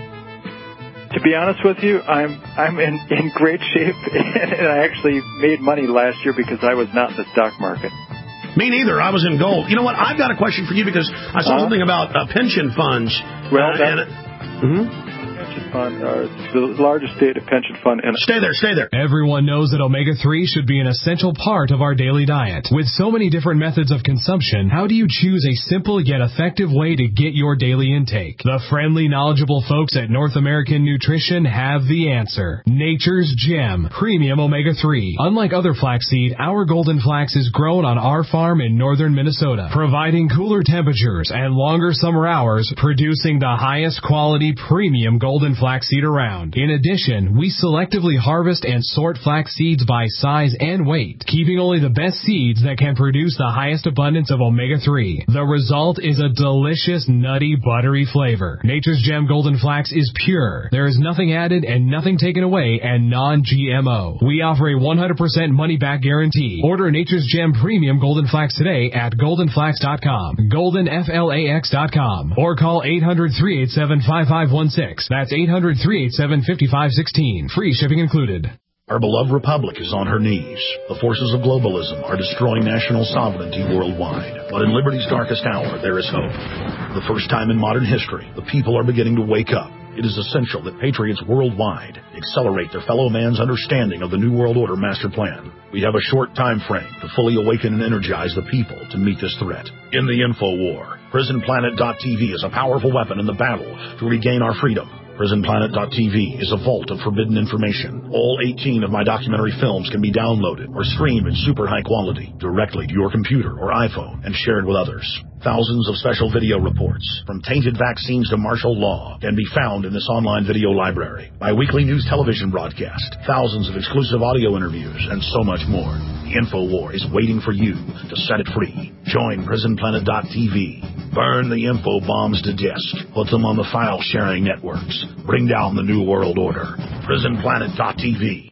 To be honest with you, I'm I'm in, in great shape, and I actually made money last year because I was not in the stock market. Me neither. I was in gold. You know what? I've got a question for you because I saw uh, something about uh, pension funds. Well, uh, that, and, mm-hmm. pension fund, uh, the largest state pension fund. In stay there, stay there. Everyone knows that omega three should be an essential part of our daily diet. With so many different methods of consumption, how do you choose a simple yet effective way to get your daily intake? The friendly, knowledgeable folks at North American Nutrition have the answer. Nature's Gem Premium Omega three. Unlike other flaxseed, our golden flax is grown on our farm in northern Minnesota, providing cooler temperatures and longer summer hours, producing the highest quality premium golden flaxseed around. In addition, we selectively harvest and sort flax seeds by size and weight, keeping only the best seeds that can produce the highest abundance of omega three. The result is a delicious, nutty, buttery flavor. Nature's Gem Golden Flax is pure. There is nothing added and nothing taken away, and non-G M O. We offer a one hundred percent money-back guarantee. Order Nature's Gem Premium Golden Flax today at golden flax dot com, golden flax dot com, or call eight hundred, three eight seven, five five one six. That's eight hundred, three eight seven, five five one six. Free shipping included. Our beloved republic is on her knees. The forces of globalism are destroying national sovereignty worldwide. But in liberty's darkest hour, there is hope. For the first time in modern history, the people are beginning to wake up. It is essential that patriots worldwide accelerate their fellow man's understanding of the New World Order master plan. We have a short time frame to fully awaken and energize the people to meet this threat. In the info war, prison planet dot t v is a powerful weapon in the battle to regain our freedom. prison planet dot t v is a vault of forbidden information. All eighteen of my documentary films can be downloaded or streamed in super high quality directly to your computer or iPhone and shared with others. Thousands of special video reports, from tainted vaccines to martial law, can be found in this online video library. My weekly news television broadcast, thousands of exclusive audio interviews, and so much more. The InfoWar is waiting for you to set it free. Join prison planet dot t v. Burn the info bombs to disk. Put them on the file-sharing networks. Bring down the New World Order. prison planet dot t v.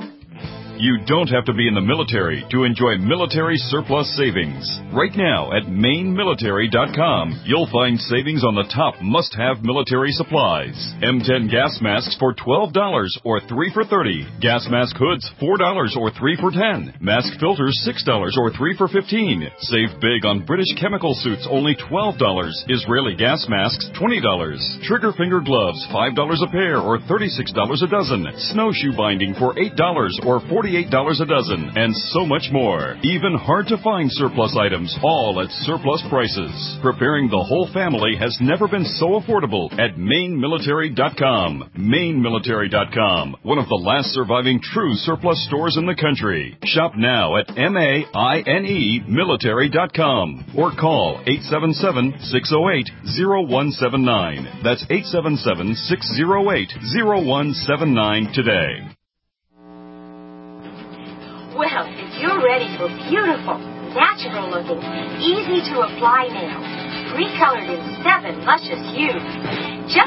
You don't have to be in the military to enjoy military surplus savings. Right now at maine military dot com, you'll find savings on the top must-have military supplies. M ten gas masks for twelve dollars or three for thirty dollars. Gas mask hoods four dollars or three for ten dollars. Mask filters six dollars or three for fifteen dollars. Save big on British chemical suits, only twelve dollars. Israeli gas masks twenty dollars. Trigger finger gloves five dollars a pair or thirty-six dollars a dozen. Snowshoe binding for eight dollars or forty-eight dollars a dozen, and so much more. Even hard-to-find surplus items, all at surplus prices. Preparing the whole family has never been so affordable at maine military dot com. maine military dot com, one of the last surviving true surplus stores in the country. Shop now at maine military dot com or call eight seven seven, six oh eight, oh one seven nine. That's eight seven seven, six oh eight, oh one seven nine today. Well, if you're ready for beautiful, natural-looking, easy-to-apply nails, pre-colored in seven luscious hues, just...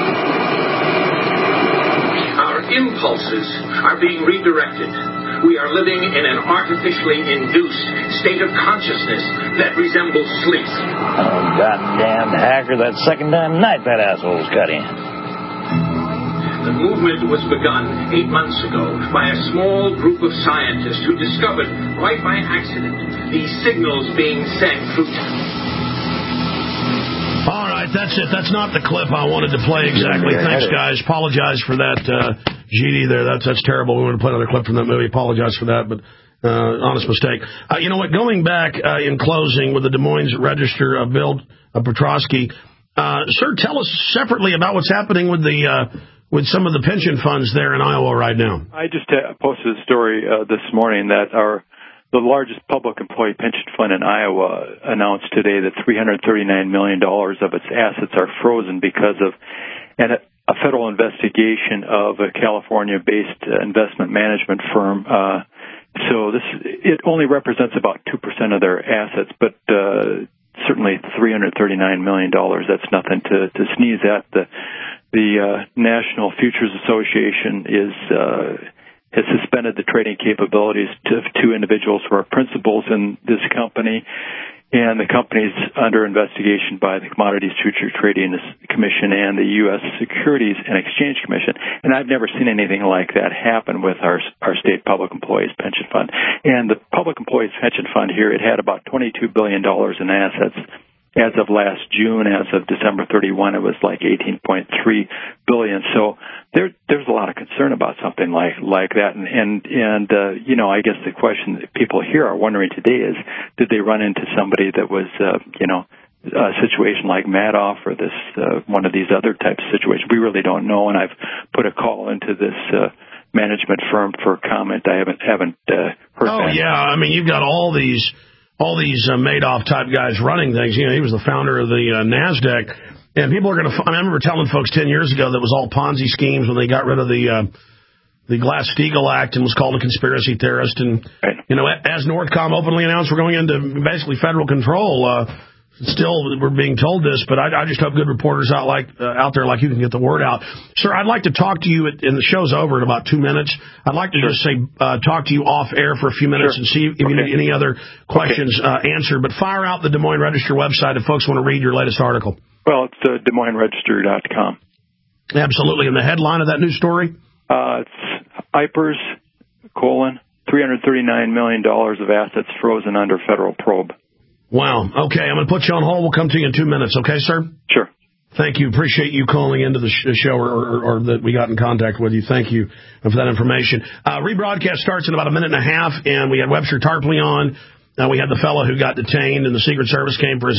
Our impulses are being redirected. We are living in an artificially induced state of consciousness that resembles sleep. Oh, goddamn hacker, that second damn night that asshole's cut in. The movement was begun eight months ago by a small group of scientists who discovered, quite by accident, these signals being sent through... All right, that's it. That's not the clip I wanted to play exactly. Thanks, guys. Apologize for that, uh, G D there. That's that's terrible. We want to play another clip from that movie. Apologize for that, but uh, honest mistake. Uh, you know what? Going back uh, in closing with the Des Moines Register, uh, Bill uh, Petrosky, uh, sir, tell us separately about what's happening with the uh, with some of the pension funds there in Iowa right now. I just uh, posted a story uh, this morning that our the largest public employee pension fund in Iowa announced today that three hundred thirty-nine million dollars of its assets are frozen because of an, a federal investigation of a California-based investment management firm. Uh, so this it only represents about two percent of their assets, but uh, certainly three hundred thirty-nine million dollars, that's nothing to, to sneeze at. The, the uh, National Futures Association is... Uh, has suspended the trading capabilities to two individuals who are principals in this company, and the company is under investigation by the Commodities Futures Trading Commission and the U S Securities and Exchange Commission. And I've never seen anything like that happen with our our state public employees pension fund. And the public employees pension fund here, it had about twenty-two billion dollars in assets. As of last June, as of December thirty-first, it was like eighteen point three billion dollars. So there, there's a lot of concern about something like like that. And and, and uh, you know, I guess the question that people here are wondering today is, did they run into somebody that was, uh, you know, a situation like Madoff or this uh, one of these other types of situations? We really don't know. And I've put a call into this uh, management firm for comment. I haven't haven't uh, heard. Oh back. yeah, I mean, you've got all these. all these uh, Madoff-type guys running things. You know, he was the founder of the uh, NASDAQ. And people are going to... I remember telling folks ten years ago that was all Ponzi schemes when they got rid of the uh, the Glass-Steagall Act and was called a conspiracy theorist. And, right. you know, as Northcom openly announced, we're going into basically federal control. Uh, still, we're being told this, but I, I just hope good reporters out like uh, out there like you can get the word out. Sir, I'd like to talk to you, at, and the show's over in about two minutes. I'd like to sure. just say, uh, talk to you off air for a few minutes sure. and see if okay. you need any other questions okay. uh, answered. But fire out the Des Moines Register website if folks want to read your latest article. Well, it's uh, Des Moines Register dot com. Absolutely. And the headline of that news story? Uh, it's I P E R S, colon, three hundred thirty-nine million dollars of assets frozen under federal probe. Wow. Okay, I'm going to put you on hold. We'll come to you in two minutes. Okay, sir? Sure. Thank you. Appreciate you calling into the show or, or, or that we got in contact with you. Thank you for that information. Uh, rebroadcast starts in about a minute and a half, and we had Webster Tarpley on. Uh, we had the fellow who got detained, and the Secret Service came for his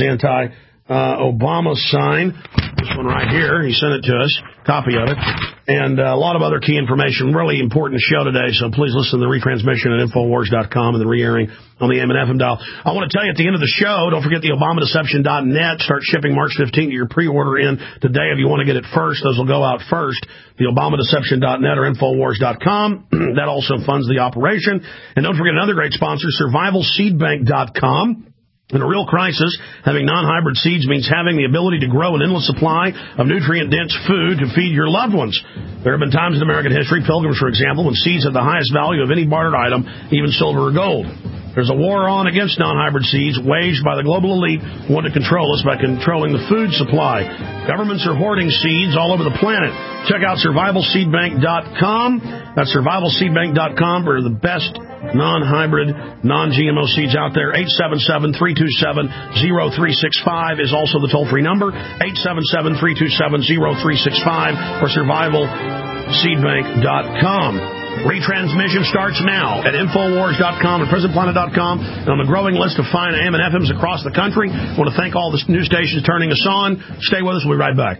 anti-Obama uh, sign. This one right here. He sent it to us, copy of it. And uh, a lot of other key information. Really important show today, so please listen to the retransmission at Infowars dot com and the re-airing on the A M and F M dial. I want to tell you at the end of the show, don't forget the Obama Deception dot net. Start shipping March fifteenth. Get your pre-order in today if you want to get it first. Those will go out first. The Obama Deception dot net or Infowars dot com. That also funds the operation. And don't forget another great sponsor, Survival Seed Bank dot com. In a real crisis, having non-hybrid seeds means having the ability to grow an endless supply of nutrient-dense food to feed your loved ones. There have been times in American history, pilgrims, for example, when seeds had the highest value of any bartered item, even silver or gold. There's a war on against non-hybrid seeds waged by the global elite who want to control us by controlling the food supply. Governments are hoarding seeds all over the planet. Check out Survival Seed Bank dot com. That's Survival Seed Bank dot com for the best non-hybrid, non-G M O seeds out there. eight seven seven, three two seven, zero three six five is also the toll-free number. eight seven seven, three two seven, zero three six five or Survival Seed Bank dot com. Retransmission starts now at Infowars dot com and Prison Planet dot com. And on the growing list of fine A M and F Ms across the country, I want to thank all the news stations turning us on. Stay with us. We'll be right back.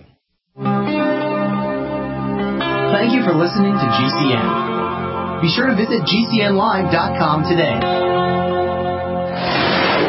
Thank you for listening to G C N. Be sure to visit G C N live dot com today.